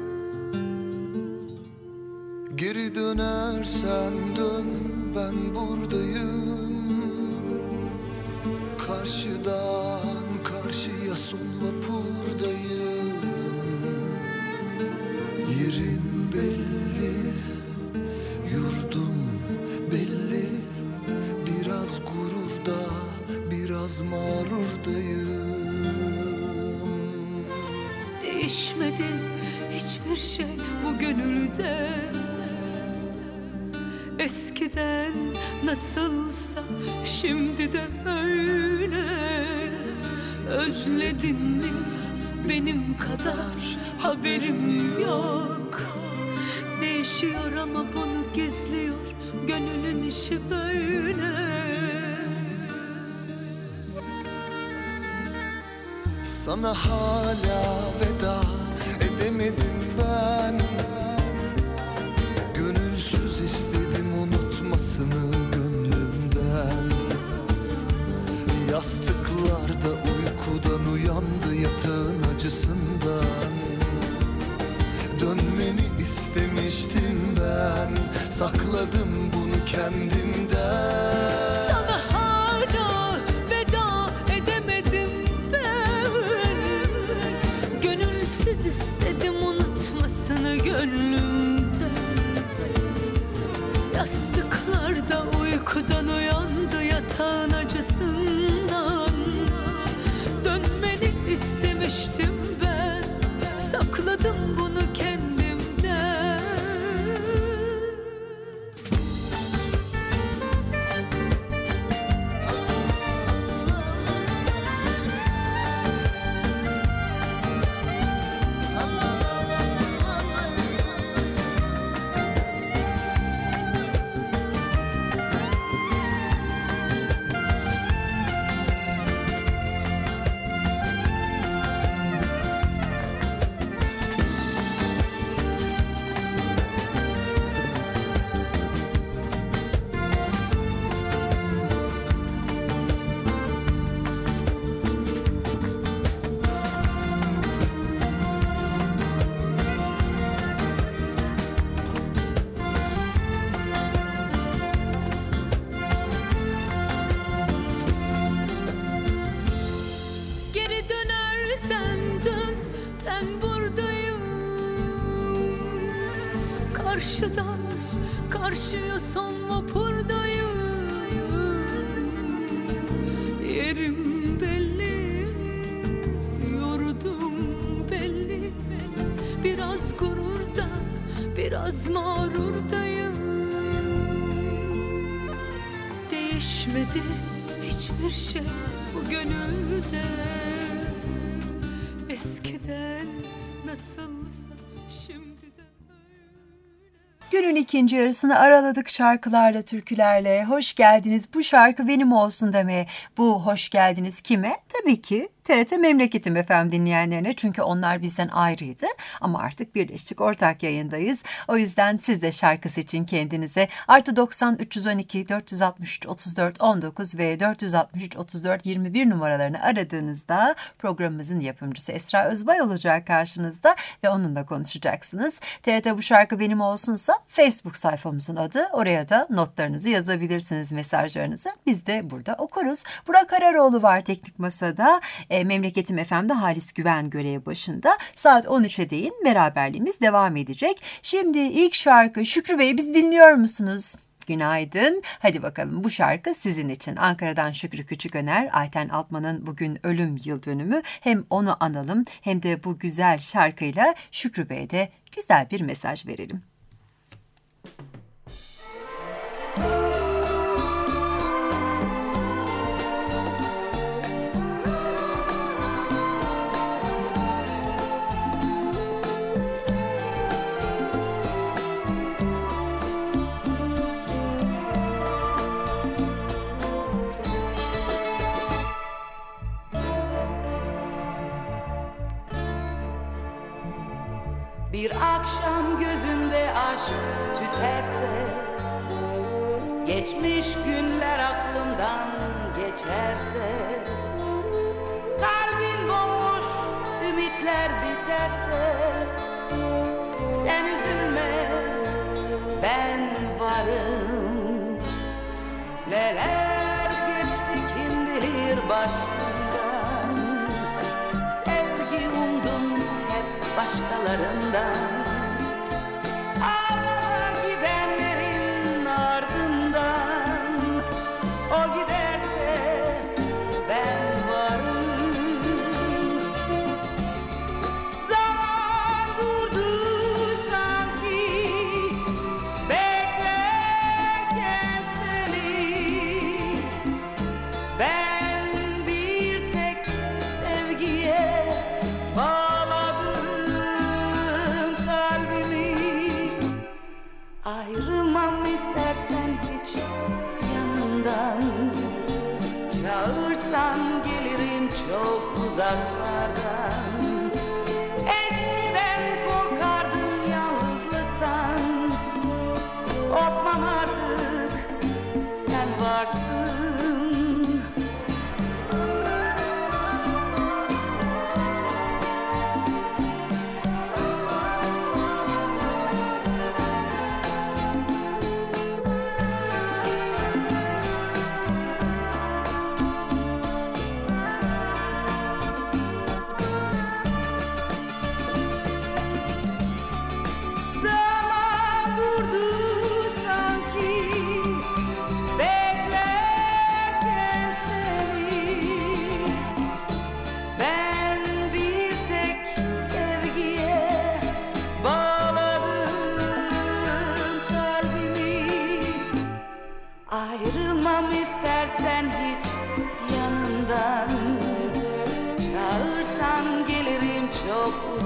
Geri dönersen dön, ben buradayım. Karşıdan karşıya son vapurdayım. Yerim belli, yurdum belli. Biraz gururda, biraz mağrurdayım. Değişmedi hiçbir şey bu gönülde. Eskiden nasılsa şimdi de öyle. Özledin mi benim kadar, haberim yok. Değişiyor ama bunu gizliyor, gönlünün işi böyle. Sana hala veda edemedim ben. Gönülsüz istedim unutmasını gönlümden. Yastıklarda uykudan uyandı yatağın acısından. Dönmeni istemiştim ben, sakladım bunu kendimden. Sana hala veda edemedim ben. Gönülsüz istedim unutmasını gönlümden. Yastıklarda uykudan uyandı yatağın acısından. Dönmeni istemiştim ben, sakladım bunu kendimden. Geri dönersen dön, ben buradayım. Karşıdan karşıya son vapurdayım. Yerim belli, yurdum belli. Biraz gururda, biraz mağrurdayım. Değişmedi hiçbir şey bu gönülde. Eskiden nasılsa şimdi de Günün ikinci yarısını araladık şarkılarla, türkülerle. Hoş geldiniz, bu şarkı benim olsun demeye. Bu hoş geldiniz kime? Tabii ki TRT Memleketim FM dinleyenlerine, çünkü onlar bizden ayrıydı ama artık birleştik, ortak yayındayız. O yüzden siz de şarkı seçin kendinize. +90 312 463 34 19 ve 463 34 21 numaralarını aradığınızda programımızın yapımcısı Esra Özbay olacak karşınızda ve onunla konuşacaksınız. TRT Bu Şarkı Benim Olsunsa Facebook sayfamızın adı. Oraya da notlarınızı yazabilirsiniz, mesajlarınızı. Biz de burada okuruz. Burak Araroğlu var teknik masada. Memleketim FM'de Halis Güven görev başında. Saat 13'e değin beraberliğimiz devam edecek. Şimdi ilk şarkı, Şükrü Bey bizi dinliyor musunuz? Günaydın. Hadi bakalım, bu şarkı sizin için. Ankara'dan Şükrü Küçüköner, Ayten Altman'ın bugün ölüm yıl dönümü. Hem onu analım hem de bu güzel şarkıyla Şükrü Bey'e de güzel bir mesaj verelim. Bir akşam gözünde aşk tüterse, geçmiş günler aklımdan geçerse, kalbin bomboş, ümitler biterse, sen üzülme, ben varım. Neler geçti kim bilir başından, sevgi umdum hep başkalarından. Ağlar gidenlerin ardından, o giderse ben varım. Zaman durdu sanki, beklerken seni. Ben bir tek sevgiye bağladım kalbimi. Ayrılmam istersen hiç yanından, çağırsan gelirim çok uzaklardan.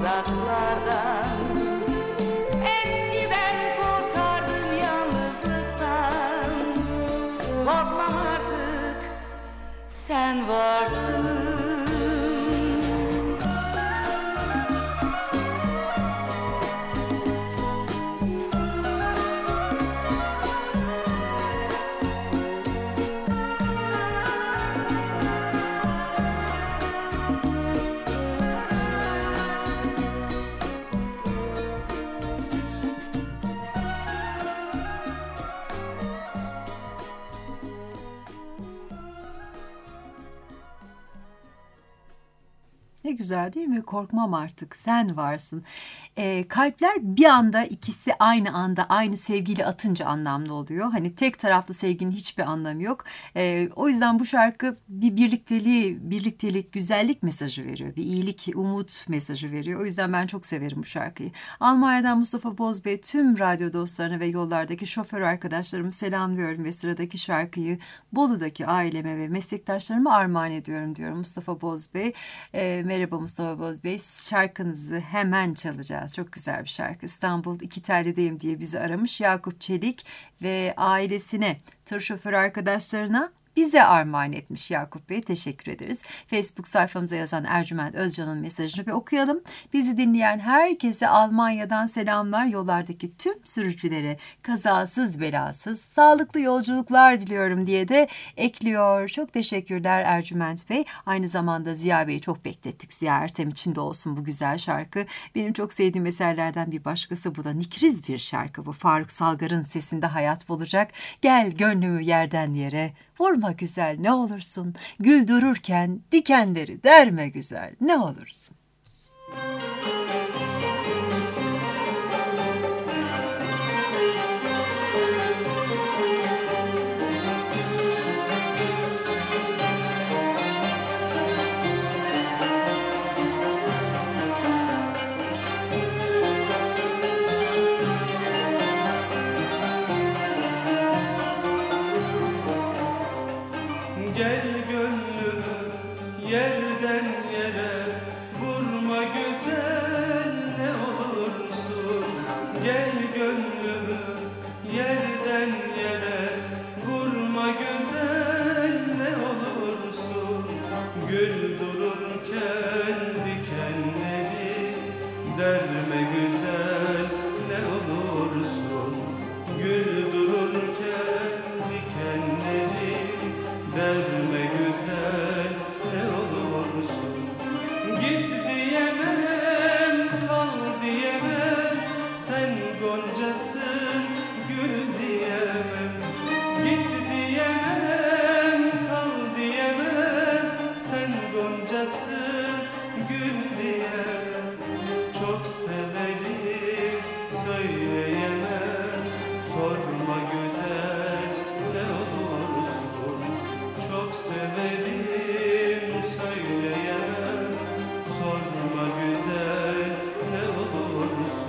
uzaklardan. Eskiden korkardım yalnızlıktan. Korkmam artık, sen varsın. Ne güzel değil mi? Korkmam artık, sen varsın. Kalpler bir anda, ikisi aynı anda aynı sevgiyle atınca anlamlı oluyor. Hani tek taraflı sevginin hiçbir anlamı yok. O yüzden bu şarkı bir birliktelik, güzellik mesajı veriyor. Bir iyilik, umut mesajı veriyor. O yüzden ben çok severim bu şarkıyı. Almanya'dan Mustafa Bozbey tüm radyo dostlarına ve yollardaki şoför arkadaşlarımı selamlıyorum ve sıradaki şarkıyı Bolu'daki aileme ve meslektaşlarıma armağan ediyorum diyor Mustafa Bozbey. Merhaba Mustafa Bozbey, şarkınızı hemen çalacağız. Çok güzel bir şarkı. İstanbul İki Telli'deyim diye bizi aramış Yakup Çelik ve ailesine, tır şoförü arkadaşlarına, bize armağan etmiş Yakup Bey. Teşekkür ederiz. Facebook sayfamıza yazan Ercüment Özcan'ın mesajını bir okuyalım. Bizi dinleyen herkese Almanya'dan selamlar. Yollardaki tüm sürücülere kazasız belasız sağlıklı yolculuklar diliyorum diye de ekliyor. Çok teşekkürler Ercüment Bey. Aynı zamanda Ziya Bey'i çok beklettik. Ziya Ertem için de olsun bu güzel şarkı. Benim çok sevdiğim eserlerden bir başkası bu da. Nikriz bir şarkı bu. Faruk Salgar'ın sesinde hayat bulacak. Gel gönlümü yerden yere vurma güzel ne olursun, gül dururken dikenleri derme güzel ne olursun. Gel gönlümü yerden yere vurma güzel ne olursun. Gel gönlümü yerden yere vurma güzel ne olursun. Gül dururken dikenleri derme güzel ne olursun. Gül dururken dikenleri derme güzel ne olursun. Git diyemem, kal diyemem, sen goncasın, gül diyemem. Git diyemem, kal diyemem, sen goncasın, gül diyemem. Çok severim, söyleyemem, sorma güzel ne olursun. Çok severim, söyleyemem, sorma güzel ne olursun.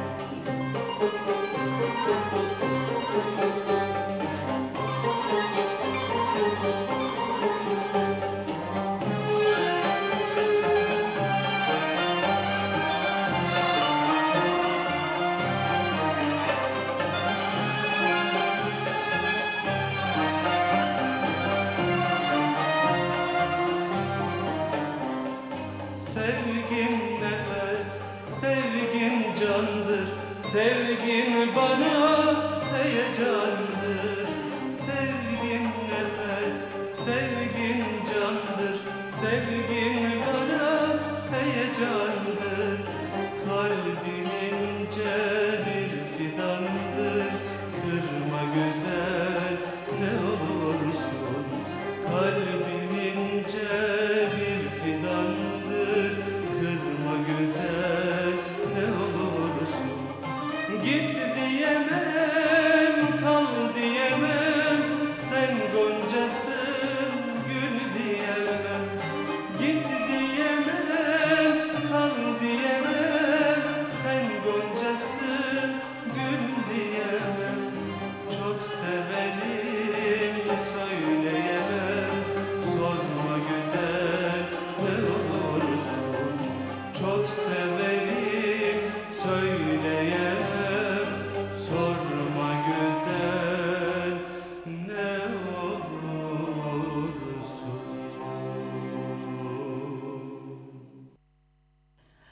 Sevgin nefes, sevgin candır, sevgin bana heyecandır. Sevgin nefes, sevgin candır, sevgin bana heyecandır. Kalbim ince bir fidandır, kırma güzel ne olursun. Kalbim ince bir fidandır, kırma güzel ne olursun. Git diyemem, kal diyemem, sen goncasın, gül diyemem. Git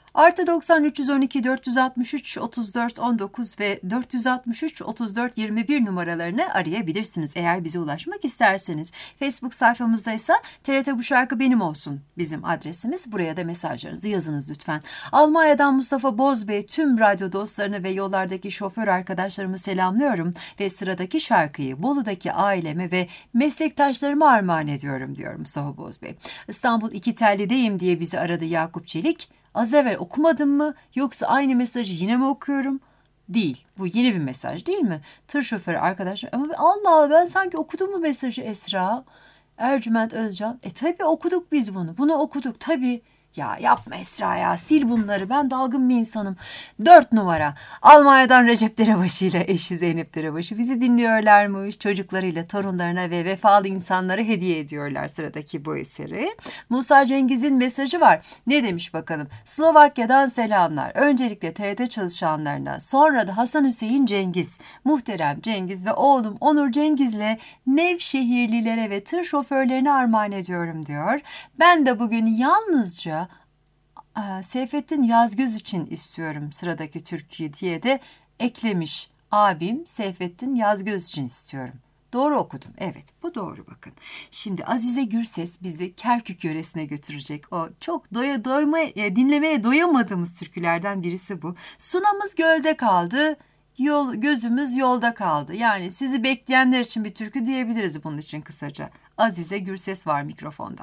Artı 90 312 463 34 19 ve 463 34 21 numaralarını arayabilirsiniz eğer bize ulaşmak isterseniz. Facebook sayfamızda ise TRT Bu Şarkı Benim Olsun bizim adresimiz. Buraya da mesajlarınızı yazınız lütfen. Almanya'dan Mustafa Bozbey tüm radyo dostlarını ve yollardaki şoför arkadaşlarımı selamlıyorum ve sıradaki şarkıyı Bolu'daki aileme ve meslektaşlarıma armağan ediyorum diyor Mustafa Bozbey. İstanbul İkitelli'deyim diye bizi aradı Yakup Çelik. Az evvel okumadım mı yoksa aynı mesajı yine mi okuyorum? Değil. Bu yeni bir mesaj değil mi? Tır şoförü arkadaşlar. Ama Allah Allah ben sanki okudum mu mesajı Esra? Ercüment Özcan. Tabii okuduk biz bunu. Bunu okuduk tabii. Ya yapma Esra ya, sil bunları, ben dalgın bir insanım. 4 numara Almanya'dan Recep Derebaşı ile eşi Zeynep Derebaşı bizi dinliyorlarmış. Çocuklarıyla torunlarına ve vefalı insanlara hediye ediyorlar sıradaki bu eseri. Musa Cengiz'in mesajı var. Ne demiş bakalım? Slovakya'dan selamlar. Öncelikle TRT çalışanlarına, sonra da Hasan Hüseyin Cengiz, muhterem Cengiz ve oğlum Onur Cengiz'le Nevşehirlilere ve tır şoförlerine armağan ediyorum diyor. Ben de bugün yalnızca Seyfettin Yazgöz için istiyorum sıradaki türküyü diye de eklemiş. Abim Seyfettin Yazgöz için istiyorum. Doğru okudum. Evet, bu doğru bakın. Şimdi Azize Gürses bizi Kerkük yöresine götürecek. O çok dinlemeye doyamadığımız türkülerden birisi bu. Sunamız gölde kaldı, gözümüz yolda kaldı. Yani sizi bekleyenler için bir türkü diyebiliriz bunun için kısaca. Azize Gürses var mikrofonda.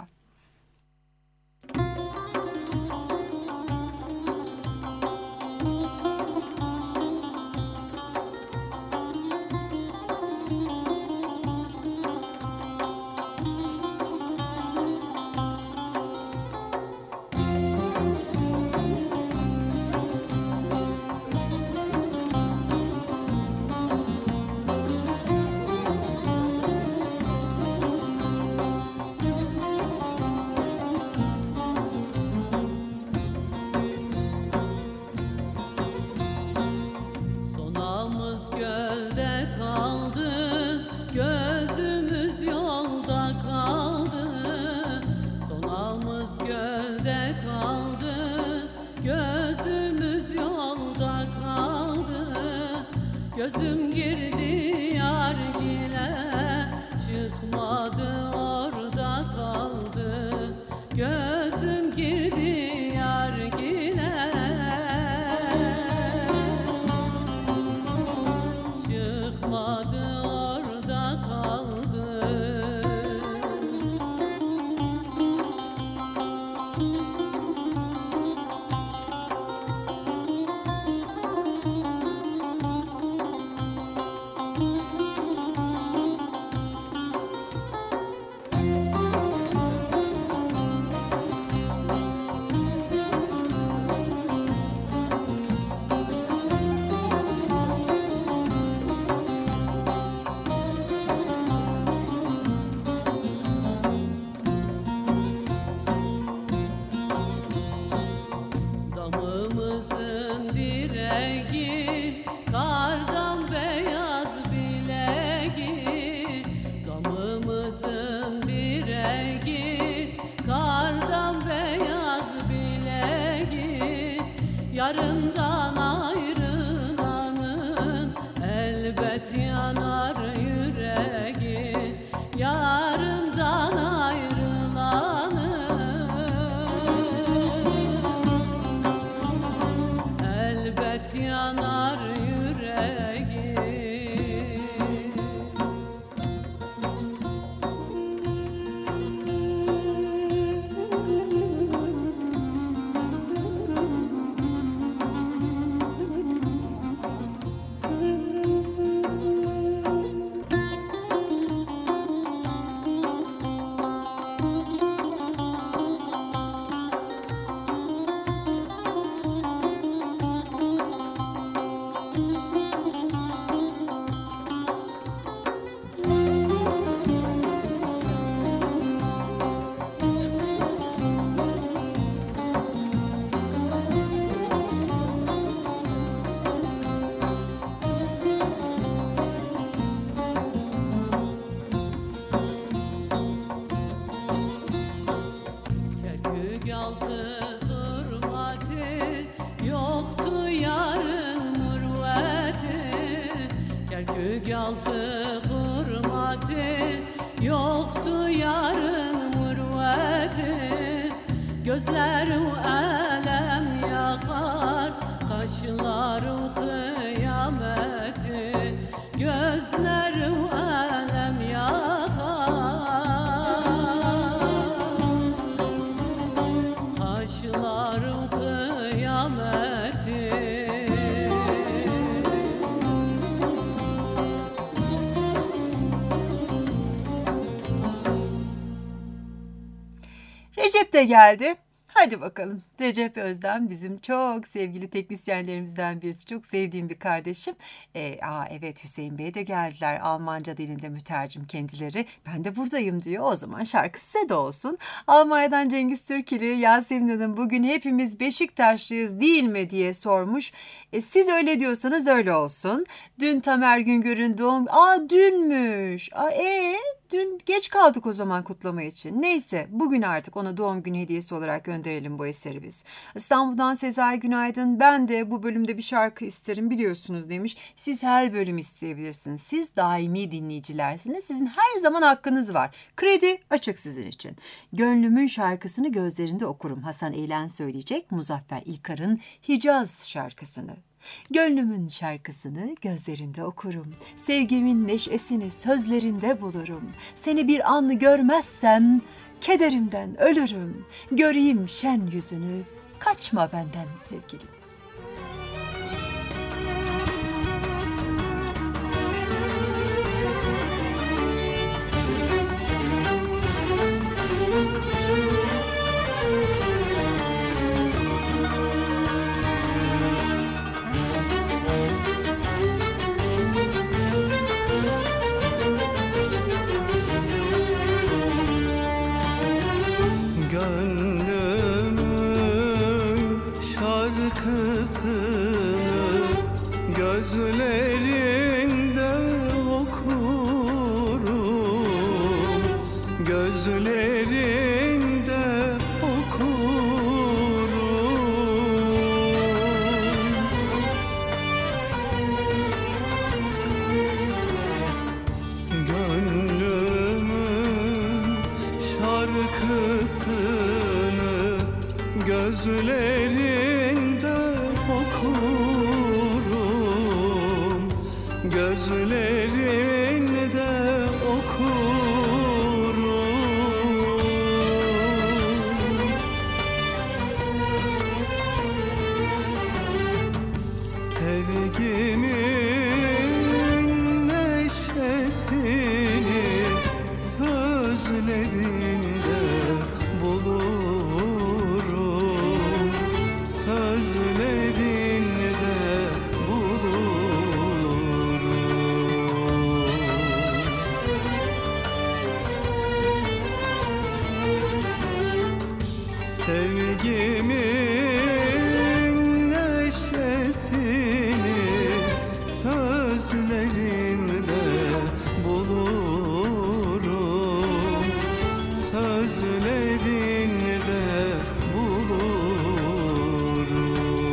Gözüm girdi yargile, çıkmadı orada kaldı. Gözüm girdi yargile, çıkmadı orada kaldı. Damımızın direği, kardan beyaz bileği. Damımızın direği, kardan beyaz bileği. Yarından ayrılanın elbet yanar yüreği. Yarından ayrılanın elbet yanar yüreği. Kerkük altı hürmeti, altı hurmatı, yoktu yarın mürveti. Gözleri elem yakar, kaşları kıyameti. Gözleri elem yakar, kaşları kıyameti. Recep de geldi. Hadi bakalım. Recep Özden bizim çok sevgili teknisyenlerimizden birisi. Çok sevdiğim bir kardeşim. Evet, Hüseyin Bey de geldiler. Almanca dilinde mütercim kendileri. Ben de buradayım diyor. O zaman şarkı size de olsun. Almanya'dan Cengiz Türkili, Yasemin Hanım bugün hepimiz Beşiktaşlıyız değil mi diye sormuş. Siz öyle diyorsanız öyle olsun. Dün Tamer Güngör'ün doğum... Dünmüş. Dün geç kaldık o zaman kutlama için. Neyse, bugün artık ona doğum günü hediyesi olarak gönderelim bu eseri biz. İstanbul'dan Sezai günaydın. Ben de bu bölümde bir şarkı isterim biliyorsunuz demiş. Siz her bölüm isteyebilirsiniz. Siz daimi dinleyicilersiniz. Sizin her zaman hakkınız var. Kredi açık sizin için. Gönlümün şarkısını gözlerinde okurum. Hasan Eğlen söyleyecek. Muzaffer İlkar'ın Hicaz şarkısını. Gönlümün şarkısını gözlerinde okurum. Sevgimin neşesini sözlerinde bulurum. Seni bir an görmezsem kederimden ölürüm. Göreyim şen yüzünü, kaçma benden sevgilim. Gönlümün şarkısını gözlerinde okurum, gözlerinde okurum. Gönlümün şarkısını gözlerinde okurum, gözlerinde okurum. Sevgimin neşesini sözlerinde bulurum, sözlerinde bulurum. Sevgimin neşesini sözlerinde bulurum, sözlerinde bulurum.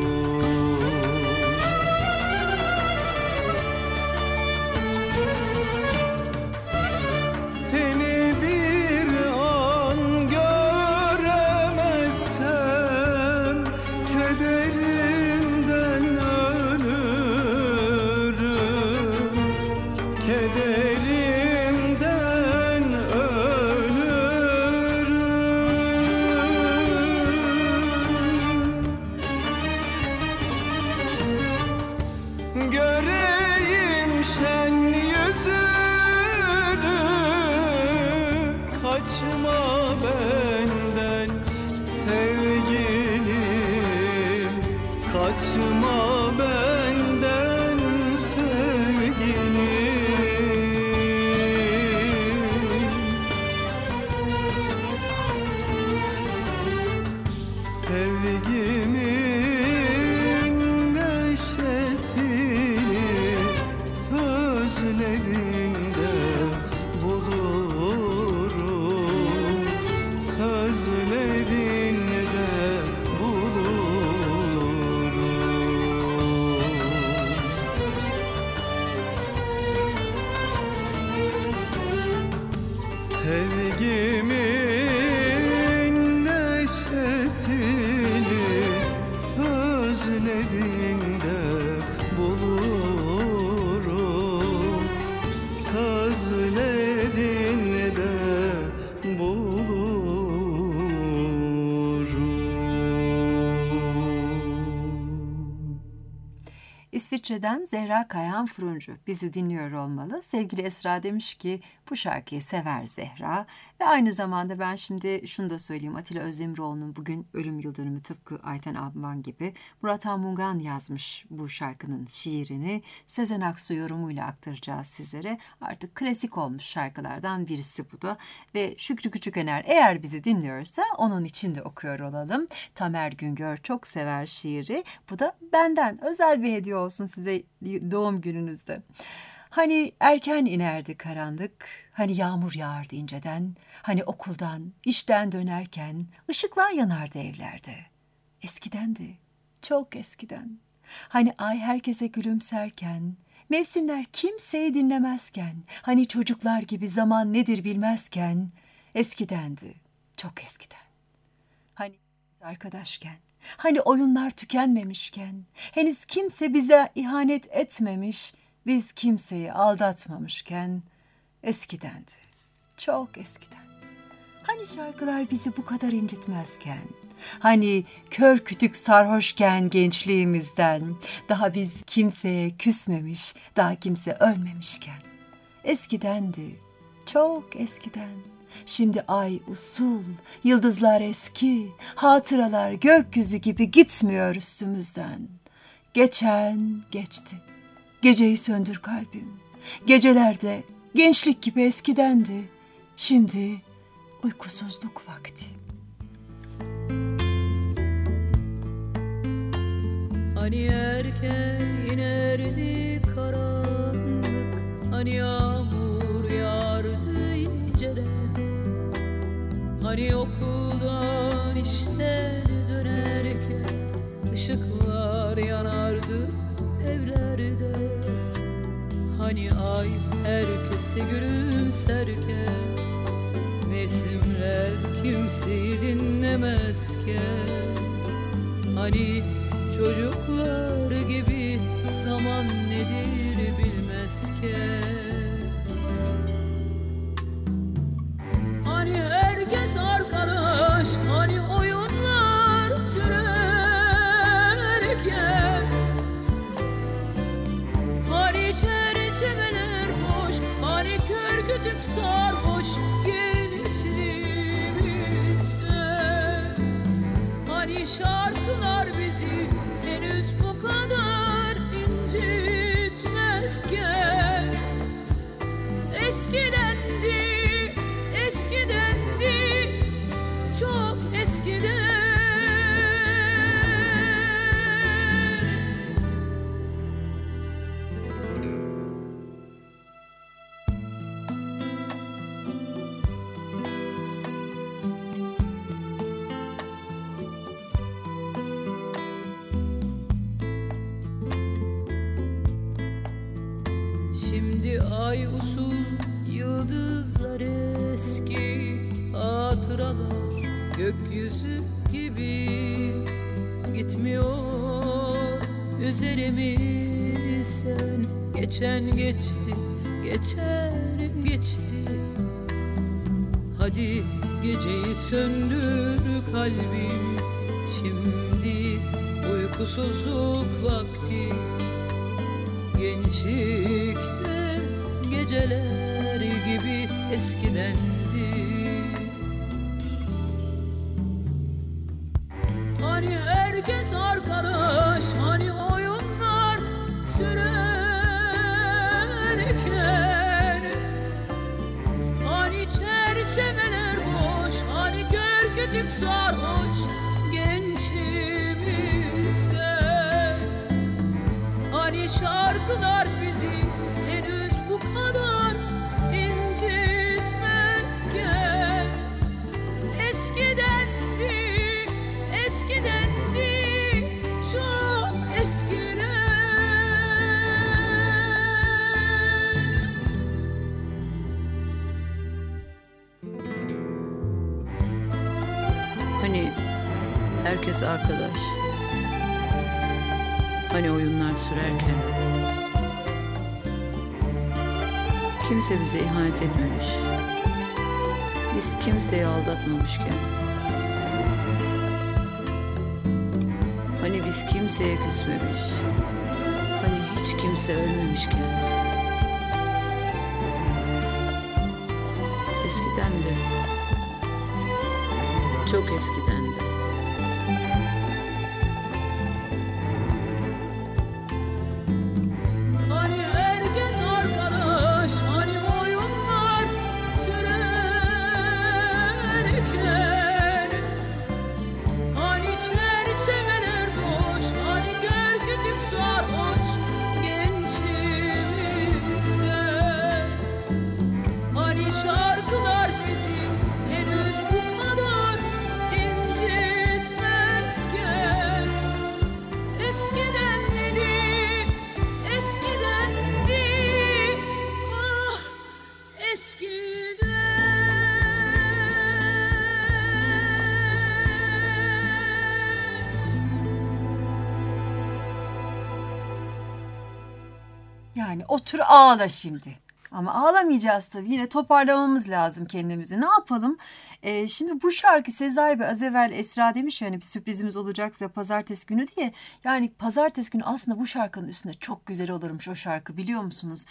Seni bir an göremezsem kederimden ölürüm, kederimden ölürüm. Göreyim şen yüzünü, kaçma benden sevgilim, kaçma benden sevgilim. Sevgimin neşesini sözlerinde bulurum, sözlerinde bulurum. İsviçre'den Zehra Kayan Furuncu bizi dinliyor olmalı. Sevgili Esra demiş ki bu şarkıyı sever Zehra. Ve aynı zamanda ben şimdi şunu da söyleyeyim. Atilla Özdemiroğlu'nun bugün ölüm yıl dönümü, tıpkı Ayten Alman gibi. Murat Han Mungan yazmış bu şarkının şiirini. Sezen Aksu yorumuyla aktaracağız sizlere. Artık klasik olmuş şarkılardan birisi bu da. Ve Şükrü Küçükener eğer bizi dinliyorsa onun için de okuyor olalım. Tamer Güngör çok sever şiiri. Bu da benden özel bir hediye olsun size doğum gününüzde. Hani erken inerdi karanlık, hani yağmur yağardı inceden, hani okuldan, işten dönerken ışıklar yanardı evlerde. Eskidendi, çok eskiden. Hani ay herkese gülümserken, mevsimler kimseyi dinlemezken, hani çocuklar gibi zaman nedir bilmezken, eskidendi, çok eskiden. Hani biz arkadaşken, hani oyunlar tükenmemişken, henüz kimse bize ihanet etmemiş, biz kimseyi aldatmamışken, eskidendi, çok eskiden. Hani şarkılar bizi bu kadar incitmezken, hani kör kütük sarhoşken gençliğimizden, daha biz kimseye küsmemiş, daha kimse ölmemişken, eskidendi, çok eskiden. Şimdi ay usul, yıldızlar eski, hatıralar gökyüzü gibi gitmiyor üstümüzden. Geçen geçti, geceyi söndür kalbim. Gecelerde gençlik gibi eskidendi, şimdi uykusuzluk vakti. Hani erken inerdi karanlık, hani yağmur yağardı inceden, hani okuldan işten dönerken ışıklar yanardı evlerde. Hani ay herkese gülümserken, mevsimler kimseyi dinlemezken, hani çocuklar gibi zaman nedir bilmezken, hani herkes arkadaş, hani oyunlar sürerken, hani çerçeveler boş, hani kör kütük sarhoş gençliğimizde, hani şarkılar bizi henüz bu kadar incitmezken, eskidendi, eskidendi, çok eskiden. Şimdi ay usul, yıldızlar eski, hatıralar gökyüzü gibi gitmiyor üzerimizden. Geçen geçti, geçen geçti, hadi geceyi söndür kalbim, şimdi uykusuzluk vakti. Gençlikte geceler gibi eskidendi, hani herkes arkadaş, hani oyunlar sürerken, hani çerçeveler boş, hani kör kütük sarhoş gençliğimizde, hani şarkılar bizi henüz bu kadar incitmezken, eskidendi, eskidendi, çok eskiden. Hani herkes arkadaş, hani oyunlar sürerken, kimse bize ihanet etmemiş, biz kimseyi aldatmamışken, hani biz kimseye küsmemiş, hani hiç kimse ölmemişken. Eskiden de, çok eskiden de. Hani herkes arkadaş, hani oyunlar sürerken, hani çerçeveler boş, hani körkütük sarhoş gençliğimizse, hani şarkılar bizi henüz bu kadar incitmezken, eskiden dedi, eskiden dedi, ah eskiden. Yani otur ağla şimdi. Ama ağlamayacağız tabii. Yine toparlamamız lazım kendimizi. Ne yapalım? Şimdi bu şarkı Sezai ve az evvel Esra demiş yani bir sürprizimiz olacaksa pazartesi günü diye. Yani pazartesi günü aslında bu şarkının üstünde çok güzel olurmuş o şarkı biliyor musunuz?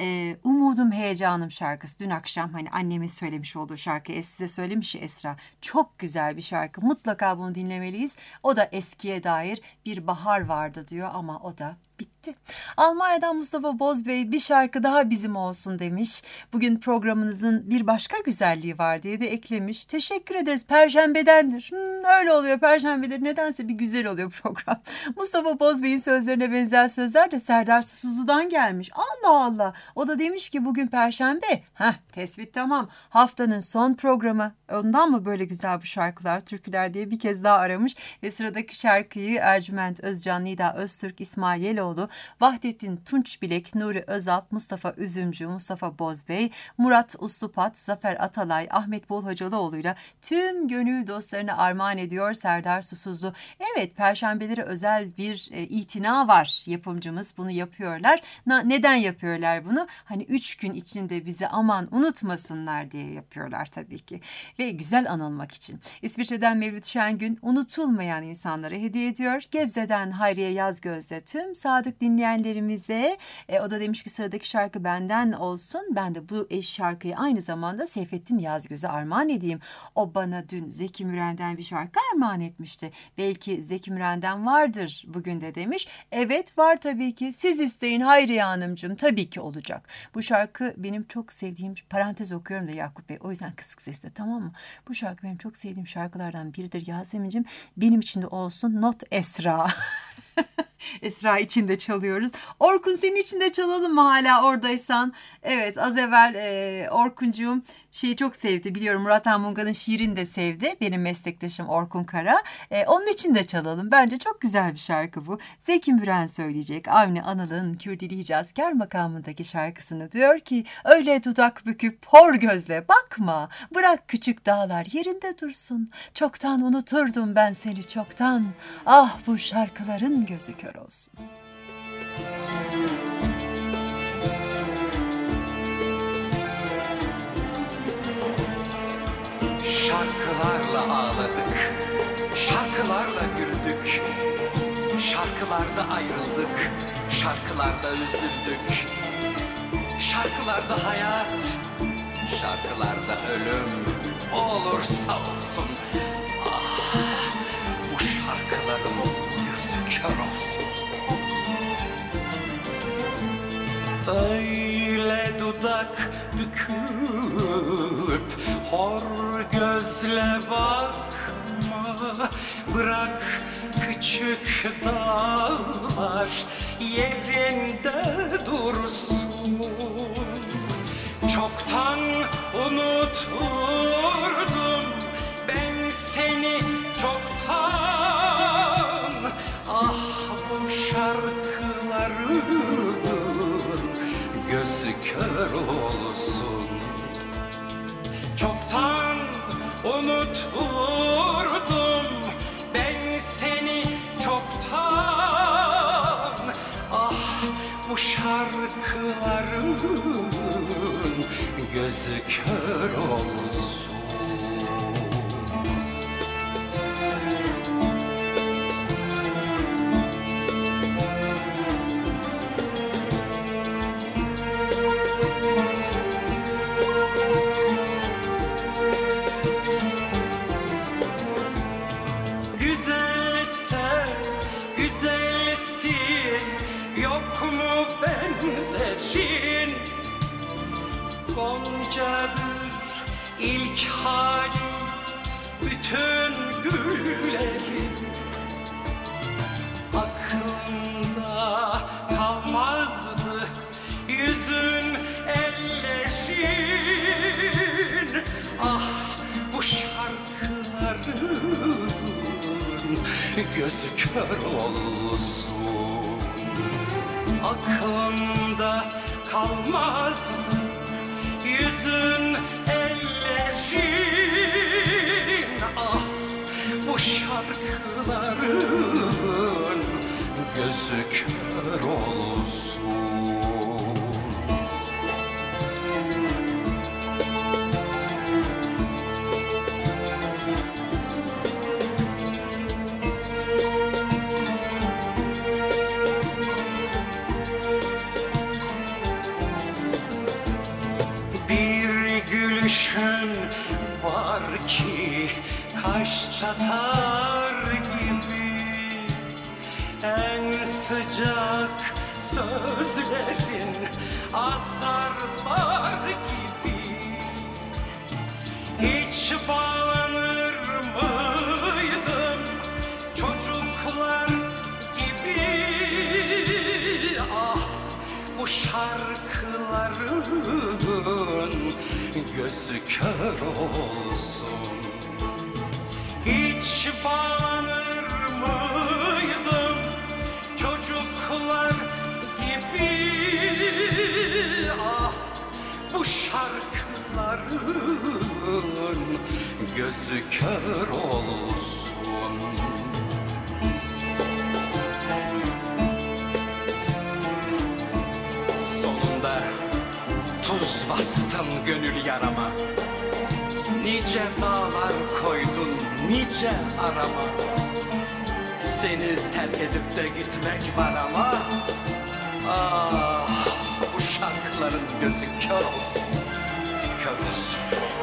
Umudum Heyecanım şarkısı. Dün akşam hani annemin söylemiş olduğu şarkı. Size söylemiş ya Esra. Çok güzel bir şarkı. Mutlaka bunu dinlemeliyiz. O da eskiye dair bir bahar vardı diyor ama o da bitti. Almanya'dan Mustafa Bozbey bir şarkı daha bizim olsun demiş. Bugün programınızın bir başka güzelliği var diye de eklemiş. Teşekkür ederiz. Perşembedendir. Öyle oluyor. Perşembeleri nedense bir güzel oluyor program. Mustafa Bozbey'in sözlerine benzer sözler de Serdar Susuzlu'dan gelmiş. Allah Allah. O da demiş ki bugün Perşembe. Tespit tamam. Haftanın son programı. Ondan mı böyle güzel bu şarkılar, türküler diye bir kez daha aramış. Ve sıradaki şarkıyı Ercüment Özcan, Nida Öztürk, İsmail Yeloğlu, Vahdettin Tunçbilek, Nuri Özalp, Mustafa Üzümcü, Mustafa Bozbey, Murat Uslupat, Zafer Atalay, Ahmet Bolhacılıoğlu'yla tüm gönül dostlarına armağan ediyor Serdar Susuzlu. Evet, perşembeleri özel bir itina var. Yapımcımız bunu yapıyorlar. Neden yapıyorlar bunu? Hani 3 gün içinde bizi aman unutmasınlar diye yapıyorlar tabii ki. Ve güzel anılmak için. İsviçre'den Mevlüt Şengün unutulmayan insanlara hediye ediyor. Gebze'den Hayriye Yazgöz'de tüm sadık dinleyenlerimize. O da demiş ki sıradaki şarkı benden olsun. Ben de bu şarkıyı aynı zamanda Seyfettin Yazgöz'e armağan edeyim. O bana dün Zeki Müren'den bir şarkı armağan etmişti. Belki Zeki Müren'den vardır bugün de demiş. Evet var tabii ki. Siz isteyin Hayriye Hanımcığım. Tabii ki olacak. Bu şarkı benim çok sevdiğim, parantez okuyorum da Yakup Bey. O yüzden kısık sesle tamam mı? Bu şarkı benim çok sevdiğim şarkılardan biridir Yasemin'cim. Benim için de olsun. Not Esra. Esra için de çalıyoruz. Orkun senin için de çalalım mı hala oradaysan? Evet az evvel Orkuncuğum şeyi çok sevdi. Biliyorum Murat Anmunga'nın şiirini de sevdi. Benim meslektaşım Orkun Kara. Onun için de çalalım. Bence çok güzel bir şarkı bu. Zeki Müren söyleyecek. Avni Anıl'ın Kürdili Hicazkar makamındaki şarkısını diyor ki öyle dudak büküp hor gözle bakma. Bırak küçük dağlar yerinde dursun. Çoktan unuturdum ben seni çoktan. Ah bu şarkıların gözü kör olsun. Şarkılarla ağladık, şarkılarla güldük, şarkılarda ayrıldık, şarkılarda üzüldük, şarkılarda hayat, şarkılarda ölüm olursa olsun. Ah, bu şarkıların gözü kör olsun. Öyle dudak büküp hor gözle bakma. Bırak küçük dağlar yerinde dursun. Çoktan unuturdum ben seni çoktan. Ah bu şarkıların gözü kör olsun. Çoktan unuturdum ben seni çoktan. Ah bu şarkıların gözü kör olsun. benzerin. Goncadır ilk hali bütün güllerin. Aklımda kalmazdı yüzün ellerin. Ah bu şarkıların gözü kör olsun. Aklımda kalmazdı yüzün ellerin. Ah bu şarkıların gözü kör olsun. Bir gülüşün var ki kaş çatar gibi, en sıcak sözlerin azarlar gibi. Hiç bağlanır mıydım çocuklar gibi? Ah bu şarkıların gözü kör olsun. Hiç bağlanır mıydım çocuklar gibi? Ah bu şarkıların gözü kör olsun. Sonunda tuz bastım gönül yarama. Nice dağlar koydun nice arama. Seni terk edip de gitmek var ama ah bu şarkıların gözü kör olsun. Kör olsun.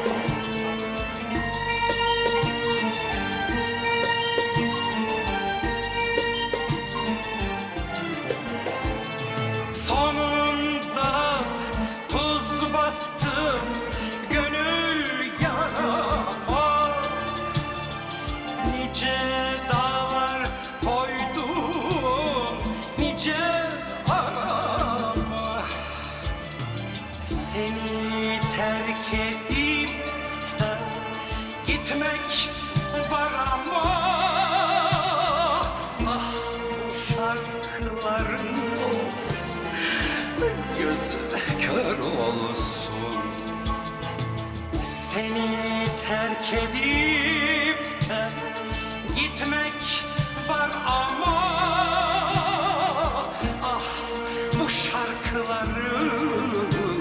Sonunda tuz bastım gönül yarama. Nice dağlar koydum nice arama. Seni terk edip de gitmek var ama ah bu şarkıların gözü kör olsun. Seni terk edip de gitmek var ama ah bu şarkıların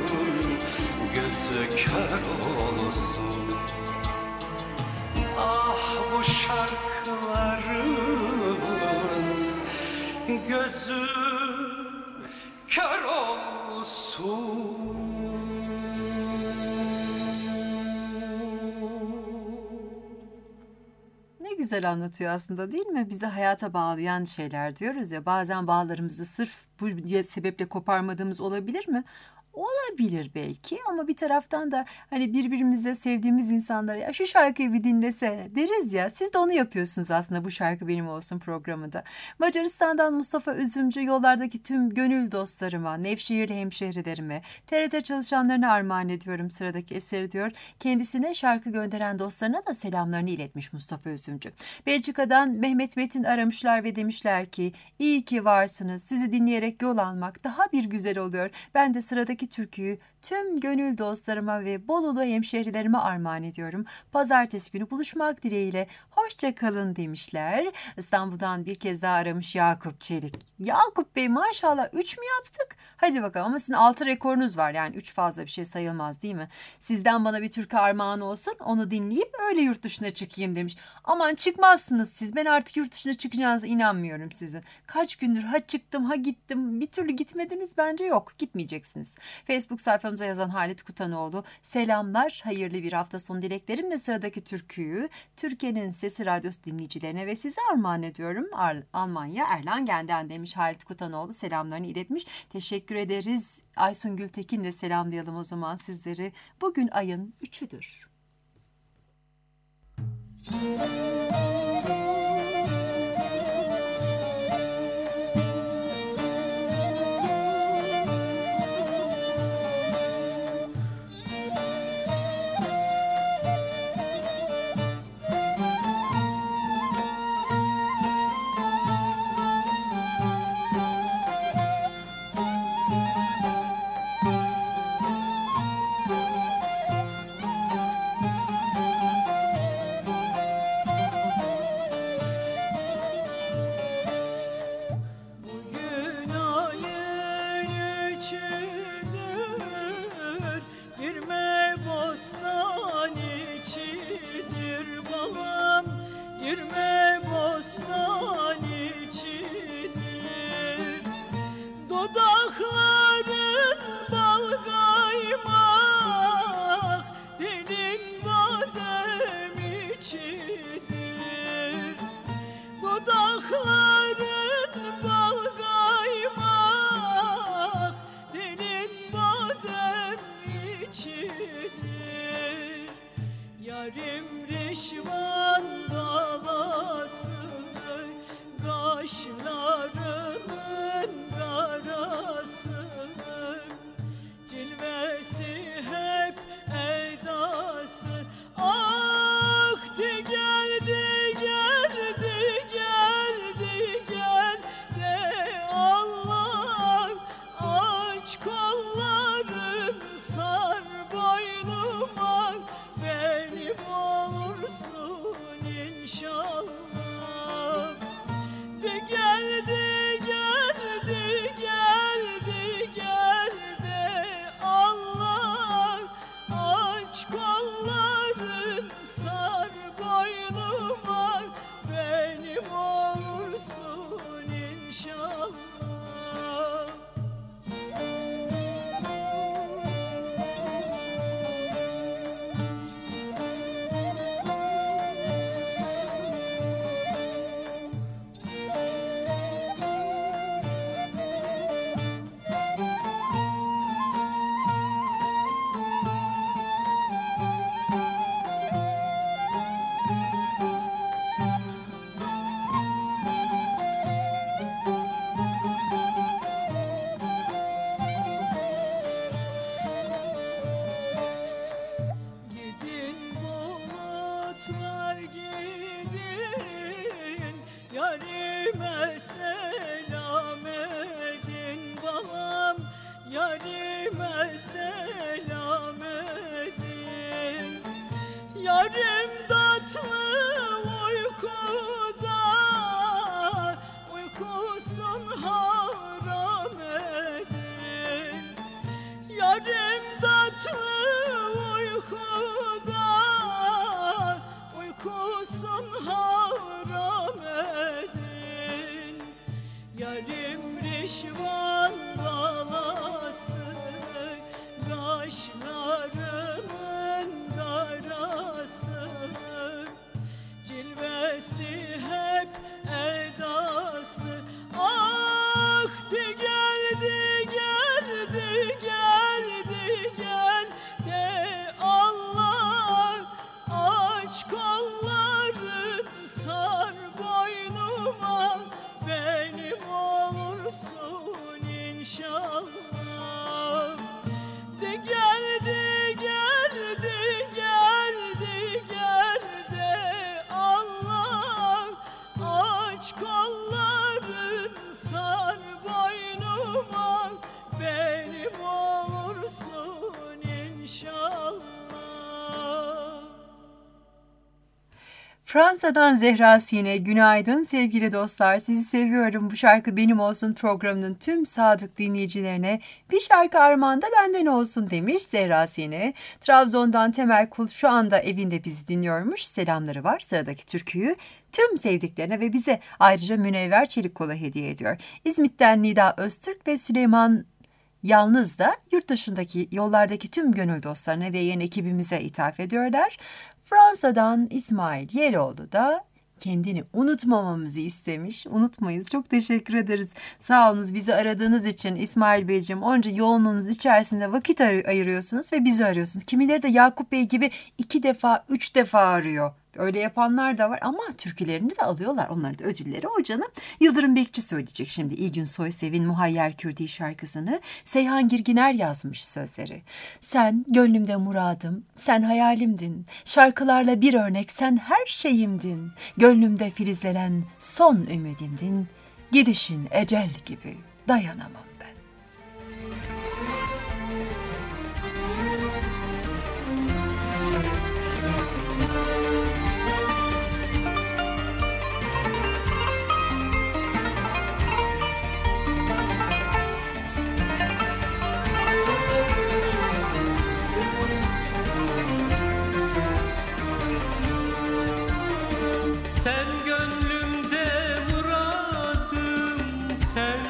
gözü kör olsun. Ah bu şarkıların gözü kör olsun. Ne güzel anlatıyor aslında, değil mi? Bizi hayata bağlayan şeyler diyoruz ya. Bazen bağlarımızı sırf bu sebeple koparmadığımız olabilir mi? Olabilir belki, ama bir taraftan da hani birbirimize, sevdiğimiz insanlara ya şu şarkıyı bir dinlesene deriz ya. Siz de onu yapıyorsunuz aslında Bu Şarkı Benim Olsun programında. Macaristan'dan Mustafa Üzümcü, yollardaki tüm gönül dostlarıma, Nevşehirli hemşehrilerime, TRT çalışanlarına armağan ediyorum sıradaki eseri diyor. Kendisine şarkı gönderen dostlarına da selamlarını iletmiş Mustafa Üzümcü. Belçika'dan Mehmet Metin aramışlar ve demişler ki iyi ki varsınız. Sizi dinleyerek yol almak daha bir güzel oluyor. Ben de sıradaki türküyü tüm gönül dostlarıma ve Bolulu hemşehrilerime armağan ediyorum. Pazartesi günü buluşmak dileğiyle. Hoşça kalın demişler. İstanbul'dan bir kez daha aramış Yakup Çelik. Yakup Bey maşallah 3 mü yaptık? Hadi bakalım, ama sizin 6 rekorunuz var. Yani 3 fazla bir şey sayılmaz değil mi? Sizden bana bir türkü armağan olsun. Onu dinleyip öyle yurt dışına çıkayım demiş. Aman çıkmazsınız siz. Ben artık yurt dışına çıkacağınıza inanmıyorum sizin. Kaç gündür ha çıktım ha gittim. Bir türlü gitmediniz, bence yok. Gitmeyeceksiniz. Facebook sayfamıza yazan Halit Kutanoğlu. Selamlar. Hayırlı bir hafta sonu dileklerimle sıradaki türküyü Türkiye'nin sesi Sesi Radyosu dinleyicilerine ve size armağan ediyorum. Almanya Erlangen'den demiş Halit Kutanoğlu, selamlarını iletmiş. Teşekkür ederiz. Aysun Gültekin de selamlayalım o zaman sizleri. Bugün ayın 3'üdür. Fransa'dan Zehra Sine, günaydın sevgili dostlar, sizi seviyorum, bu şarkı benim olsun programının tüm sadık dinleyicilerine bir şarkı armağan da benden olsun demiş Zehra Sine. Trabzon'dan Temel Kul şu anda evinde bizi dinliyormuş, selamları var. Sıradaki türküyü tüm sevdiklerine ve bize ayrıca Münevver Çelikkol'a hediye ediyor. İzmit'ten Nida Öztürk ve Süleyman Yalnız da yurt dışındaki yollardaki tüm gönül dostlarına ve yayın ekibimize ithaf ediyorlar. Fransa'dan İsmail Yeloğlu da kendini unutmamamızı istemiş. Unutmayız. Çok teşekkür ederiz. Sağ olunuz bizi aradığınız için İsmail Beyciğim. Onca yoğunluğunuz içerisinde vakit ayırıyorsunuz ve bizi arıyorsunuz. Kimileri de Yakup Bey gibi 2 defa, 3 defa arıyor. Öyle yapanlar da var ama türkülerini de alıyorlar. Onların da ödülleri o canım. Yıldırım Bekçi söyleyecek şimdi İlgün Soysev'in Muhayyer Kürdi şarkısını. Seyhan Girginer yazmış sözleri. Sen gönlümde muradım, sen hayalimdin. Şarkılarla bir örnek, sen her şeyimdin. Gönlümde filizlenen son ümidimdin. Gidişin ecel gibi dayanamam. Sen gönlümde muradım, sen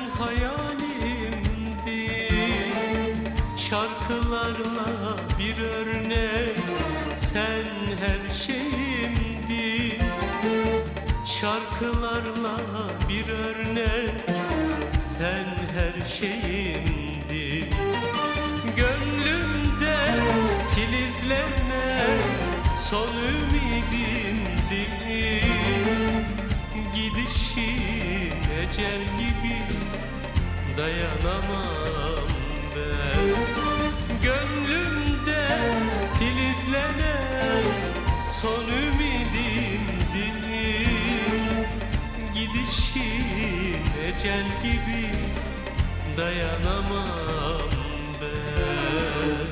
hayalimdin. Şarkılarla bir örnek, sen her şeyimdin. Şarkılarla bir örnek, sen her şeyimdin. Gönlümde filizlenen son ümidimdin. Gidişin ecel gibi dayanamam ben. Gönlümde filizlenen son ümidimdin. Gidişin ecel gibi dayanamam ben.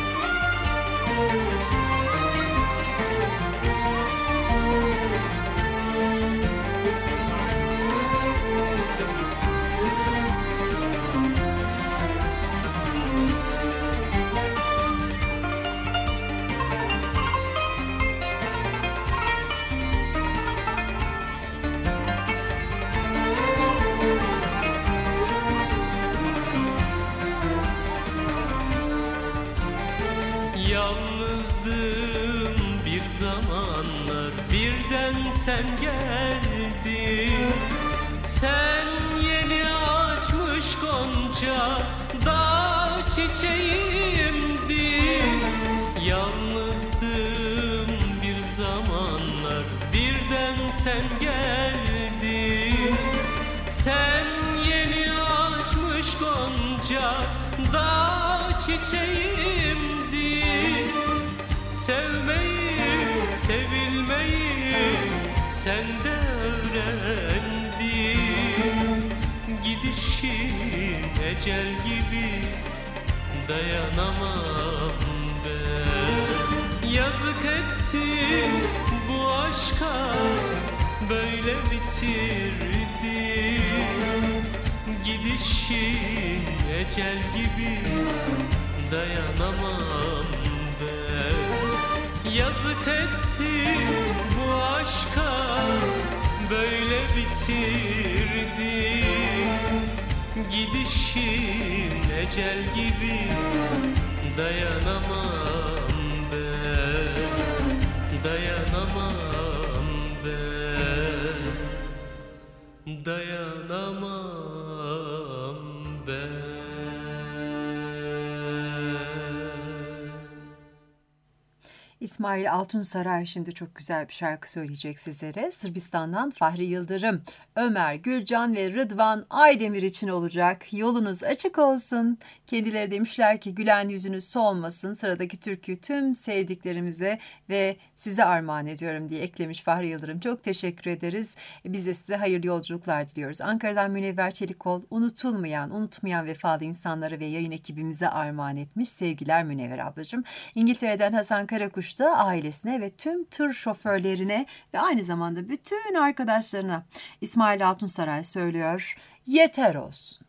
Yalnızdım bir zamanlar, birden sen geldin. Sen yeni açmış gonca dağ çiçeğimdin. Yalnızdım bir zamanlar, birden sen geldin. Sen yeni açmış gonca dağ çiçeğimdin. Sevmeyi, sevilmeyi sende öğrendim. Gidişin ecel gibi dayanamam ben. Yazık ettin bu aşka, böyle bitirdin. Gidişin ecel gibi dayanamam ben. Yazık ettin bu aşka, böyle bitirdin. Gidişin ecel gibi dayanamam ben. Dayanamam ben. Dayanamam ben. İsmail Altunsaray şimdi çok güzel bir şarkı söyleyecek sizlere. Sırbistan'dan Fahri Yıldırım, Ömer Gülcan ve Rıdvan Aydemir için olacak. Yolunuz açık olsun. Kendileri demişler ki gülen yüzünüz solmasın. Sıradaki türkü tüm sevdiklerimize ve size armağan ediyorum diye eklemiş Fahri Yıldırım. Çok teşekkür ederiz. Biz de size hayırlı yolculuklar diliyoruz. Ankara'dan Münevver Çelikkol unutmayan vefalı insanları ve yayın ekibimize armağan etmiş. Sevgiler Münevver ablacığım. İngiltere'den Hasan Karakuş da ailesine ve tüm tır şoförlerine ve aynı zamanda bütün arkadaşlarına İsmail Altunsaray söylüyor. Yeter olsun.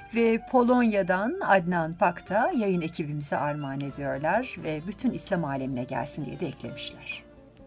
Ve Polonya'dan Adnan Pakta yayın ekibimize armağan ediyorlar ve bütün İslam alemine gelsin diye de eklemişler.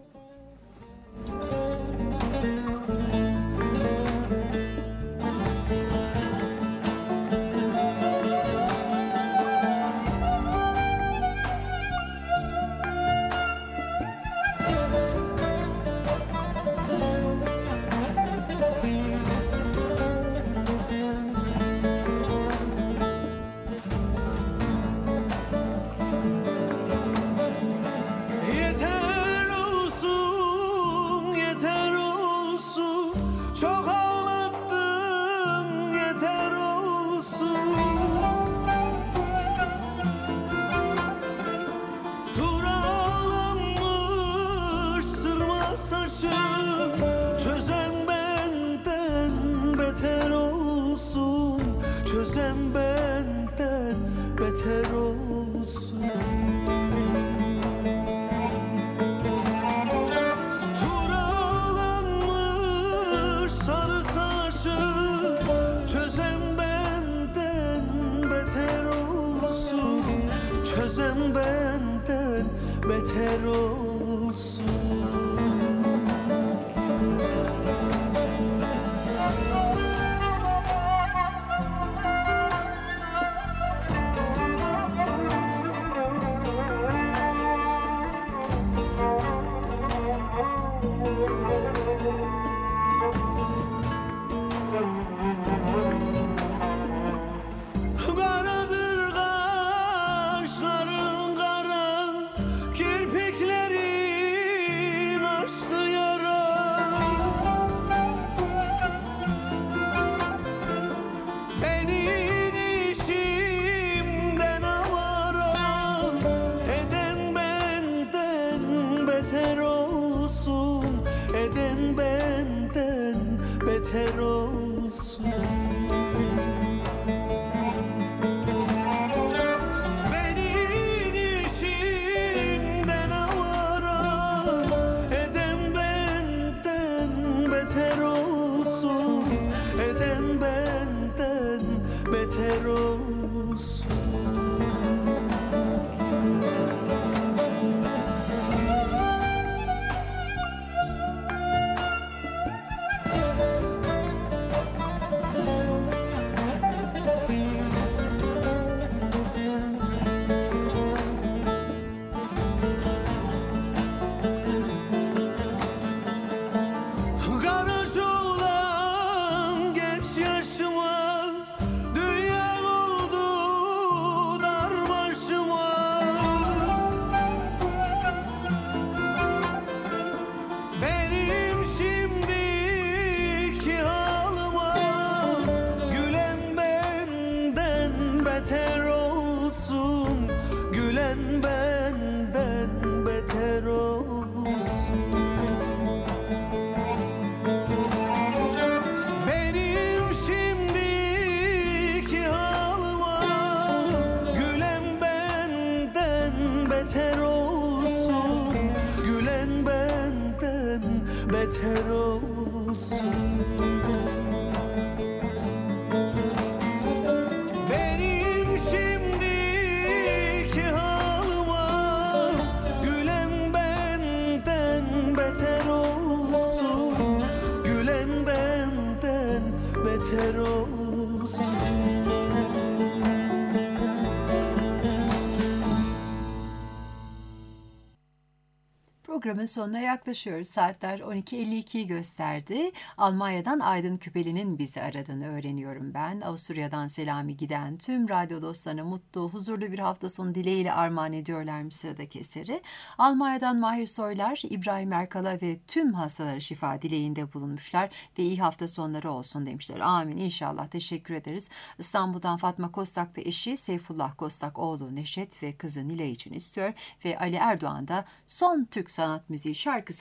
Programın sonuna yaklaşıyoruz. Saatler 12.52'yi gösterdi. Almanya'dan Aydın Küpeli'nin bizi aradığını öğreniyorum ben. Avusturya'dan Selami giden tüm radyo dostlarına mutlu, huzurlu bir hafta sonu dileğiyle armağan ediyorlarmış sıradaki eseri. Almanya'dan Mahir Soylar, İbrahim Erkal'a ve tüm hastalara şifa dileğinde bulunmuşlar ve iyi hafta sonları olsun demişler. Amin inşallah, teşekkür ederiz. İstanbul'dan Fatma Kostak da eşi Seyfullah Kostak oğlu Neşet ve kızı Nilay için istiyor ve Ali Erdoğan da son Türk sanat müziği şarkısı da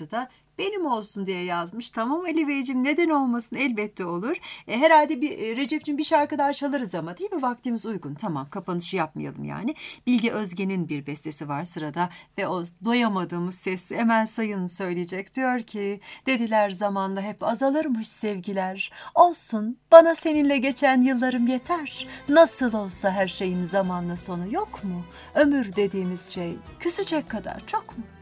benim olsun diye yazmış. Tamam Ali Beyciğim, neden olmasın, elbette olur. Herhalde Recep'ciğim bir şarkı daha çalarız ama, değil mi? Vaktimiz uygun. Tamam, kapanışı yapmayalım yani. Bilge Özgen'in bir bestesi var sırada ve o doyamadığımız ses Emel Sayın söyleyecek. Diyor ki, dediler zamanla hep azalırmış sevgiler. Olsun, bana seninle geçen yıllarım yeter. Nasıl olsa her şeyin zamanla sonu yok mu? Ömür dediğimiz şey küsecek kadar çok mu?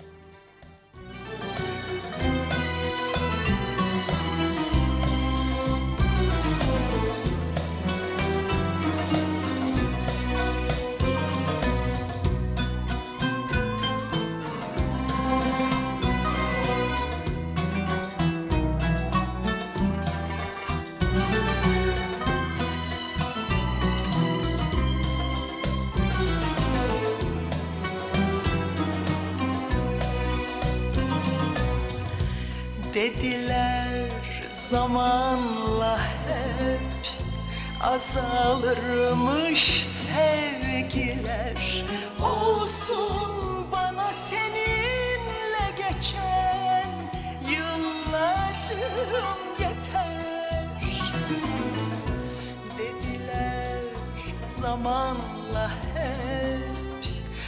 Dediler zamanla hep azalırmış sevgiler. Olsun bana seninle geçen yıllarım yeter. Dediler zamanla hep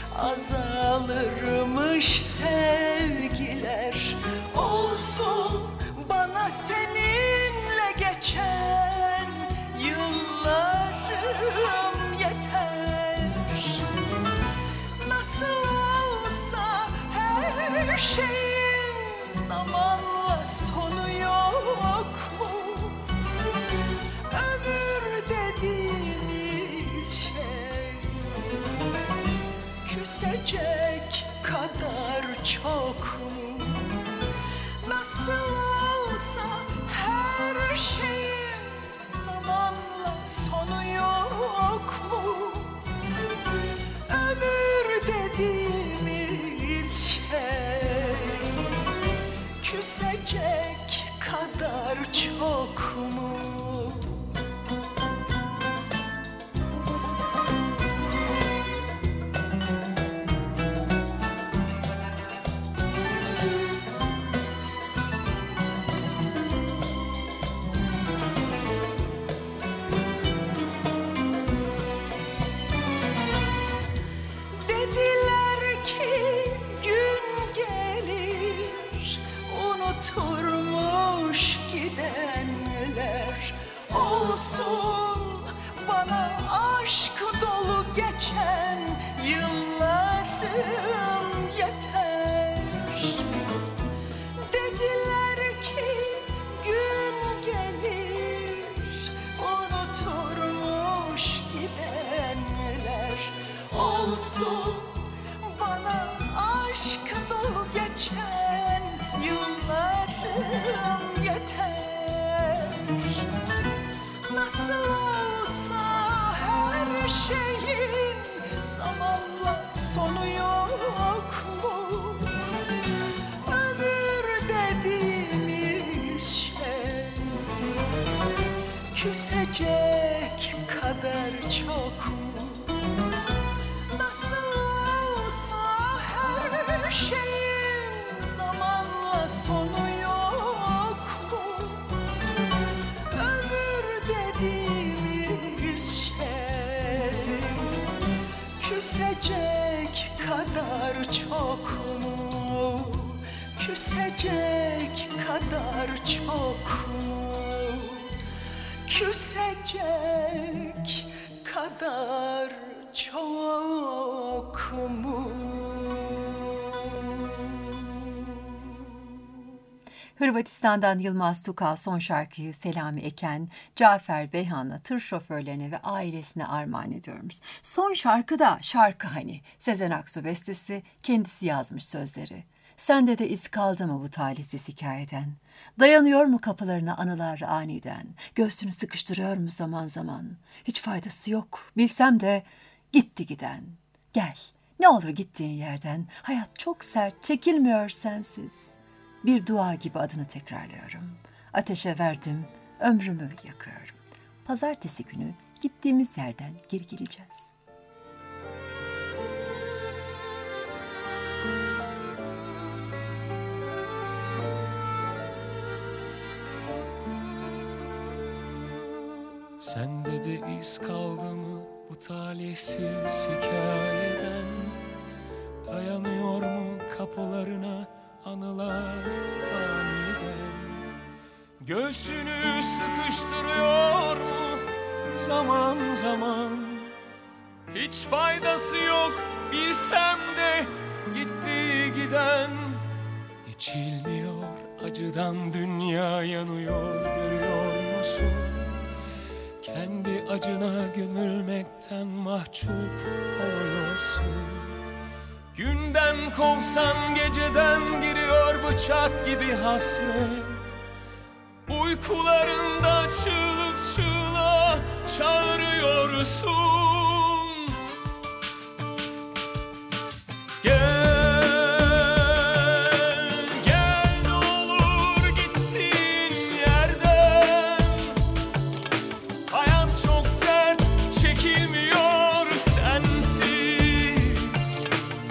azalırmış sevgiler. Olsun bana seninle geçen yıllarım yeter. Nasıl olsa her şeyin zamanla sonu yok mu? Ömür dediğimiz şey küsecek kadar çok mu? Nasıl olsa her şeyin zamanla sonu yok mu? Ömür dediğimiz şey küsecek kadar çok mu? Unuturmuş gidenler. Olsun bana aşk dolu geçen yıllarım yeter. Dediler ki gün gelir unuturmuş gidenler. Olsun bana aşk dolu geçen yıllarım yeter. Nasıl olsa her şeyin zamanla sonu yok mu? Ömür dediğimiz şey küsecek kadar çok mu? Nasıl olsa her şeyin zamanla sonu yok mu? Ömür dediğimiz şey küsecek kadar çok mu? Küsecek kadar çok mu? Küsecek kadar çok mu? Hırvatistan'dan Yılmaz Tukal son şarkıyı Selami Eken, Cafer Beyhan'la tır şoförlerine ve ailesine armağan ediyoruz. Son şarkı da şarkı hani. Sezen Aksu bestesi, kendisi yazmış sözleri. Sende de iz kaldı mı bu talihsiz hikayeden? Dayanıyor mu kapılarına anılar aniden? Göğsünü sıkıştırıyor mu zaman zaman? Hiç faydası yok, bilsem de gitti giden. Gel, ne olur gittiğin yerden. Hayat çok sert, çekilmiyor sensiz. Bir dua gibi adını tekrarlıyorum. Ateşe verdim, ömrümü yakıyorum. Pazartesi günü gittiğimiz yerden geri geleceğiz. Sende de iz kaldı mı bu talihsiz hikayeden? Dayanıyor mu kapılarına anılar aniden? Göğsünü sıkıştırıyor mu zaman zaman? Hiç faydası yok bilsem de gitti giden. İçilmiyor acıdan dünya yanıyor görüyor musun? Kendi acına gömülmekten mahcup oluyorsun. Günden kovsan geceden giriyor bıçak gibi hasret. Uykularında çığlık çığlığa çağırıyorsun. Gel ne olur gittiğin yerden. Hayat çok sert çekilmiyor sensiz.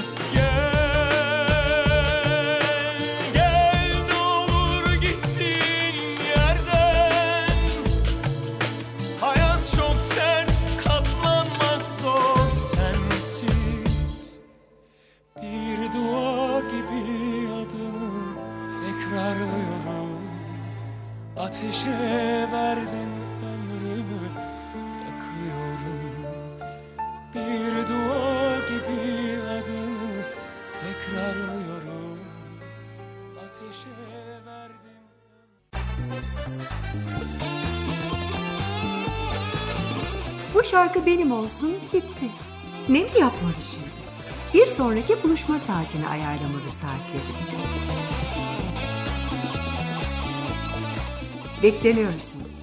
Gel ne olur gittiğin yerden. Hayat çok sert katlanmak zor sensiz. Bir dua gibi adını tekrarlıyorum. Ateşe verdim ömrümü yakıyorum. Bir dua gibi adını tekrarlıyorum. Ateşe verdim. Bu şarkı benim olsun, bitti. Ne mi yapmalı şimdi? Bir sonraki buluşma saatini ayarlamalı saatleri. Bekleniyorsunuz.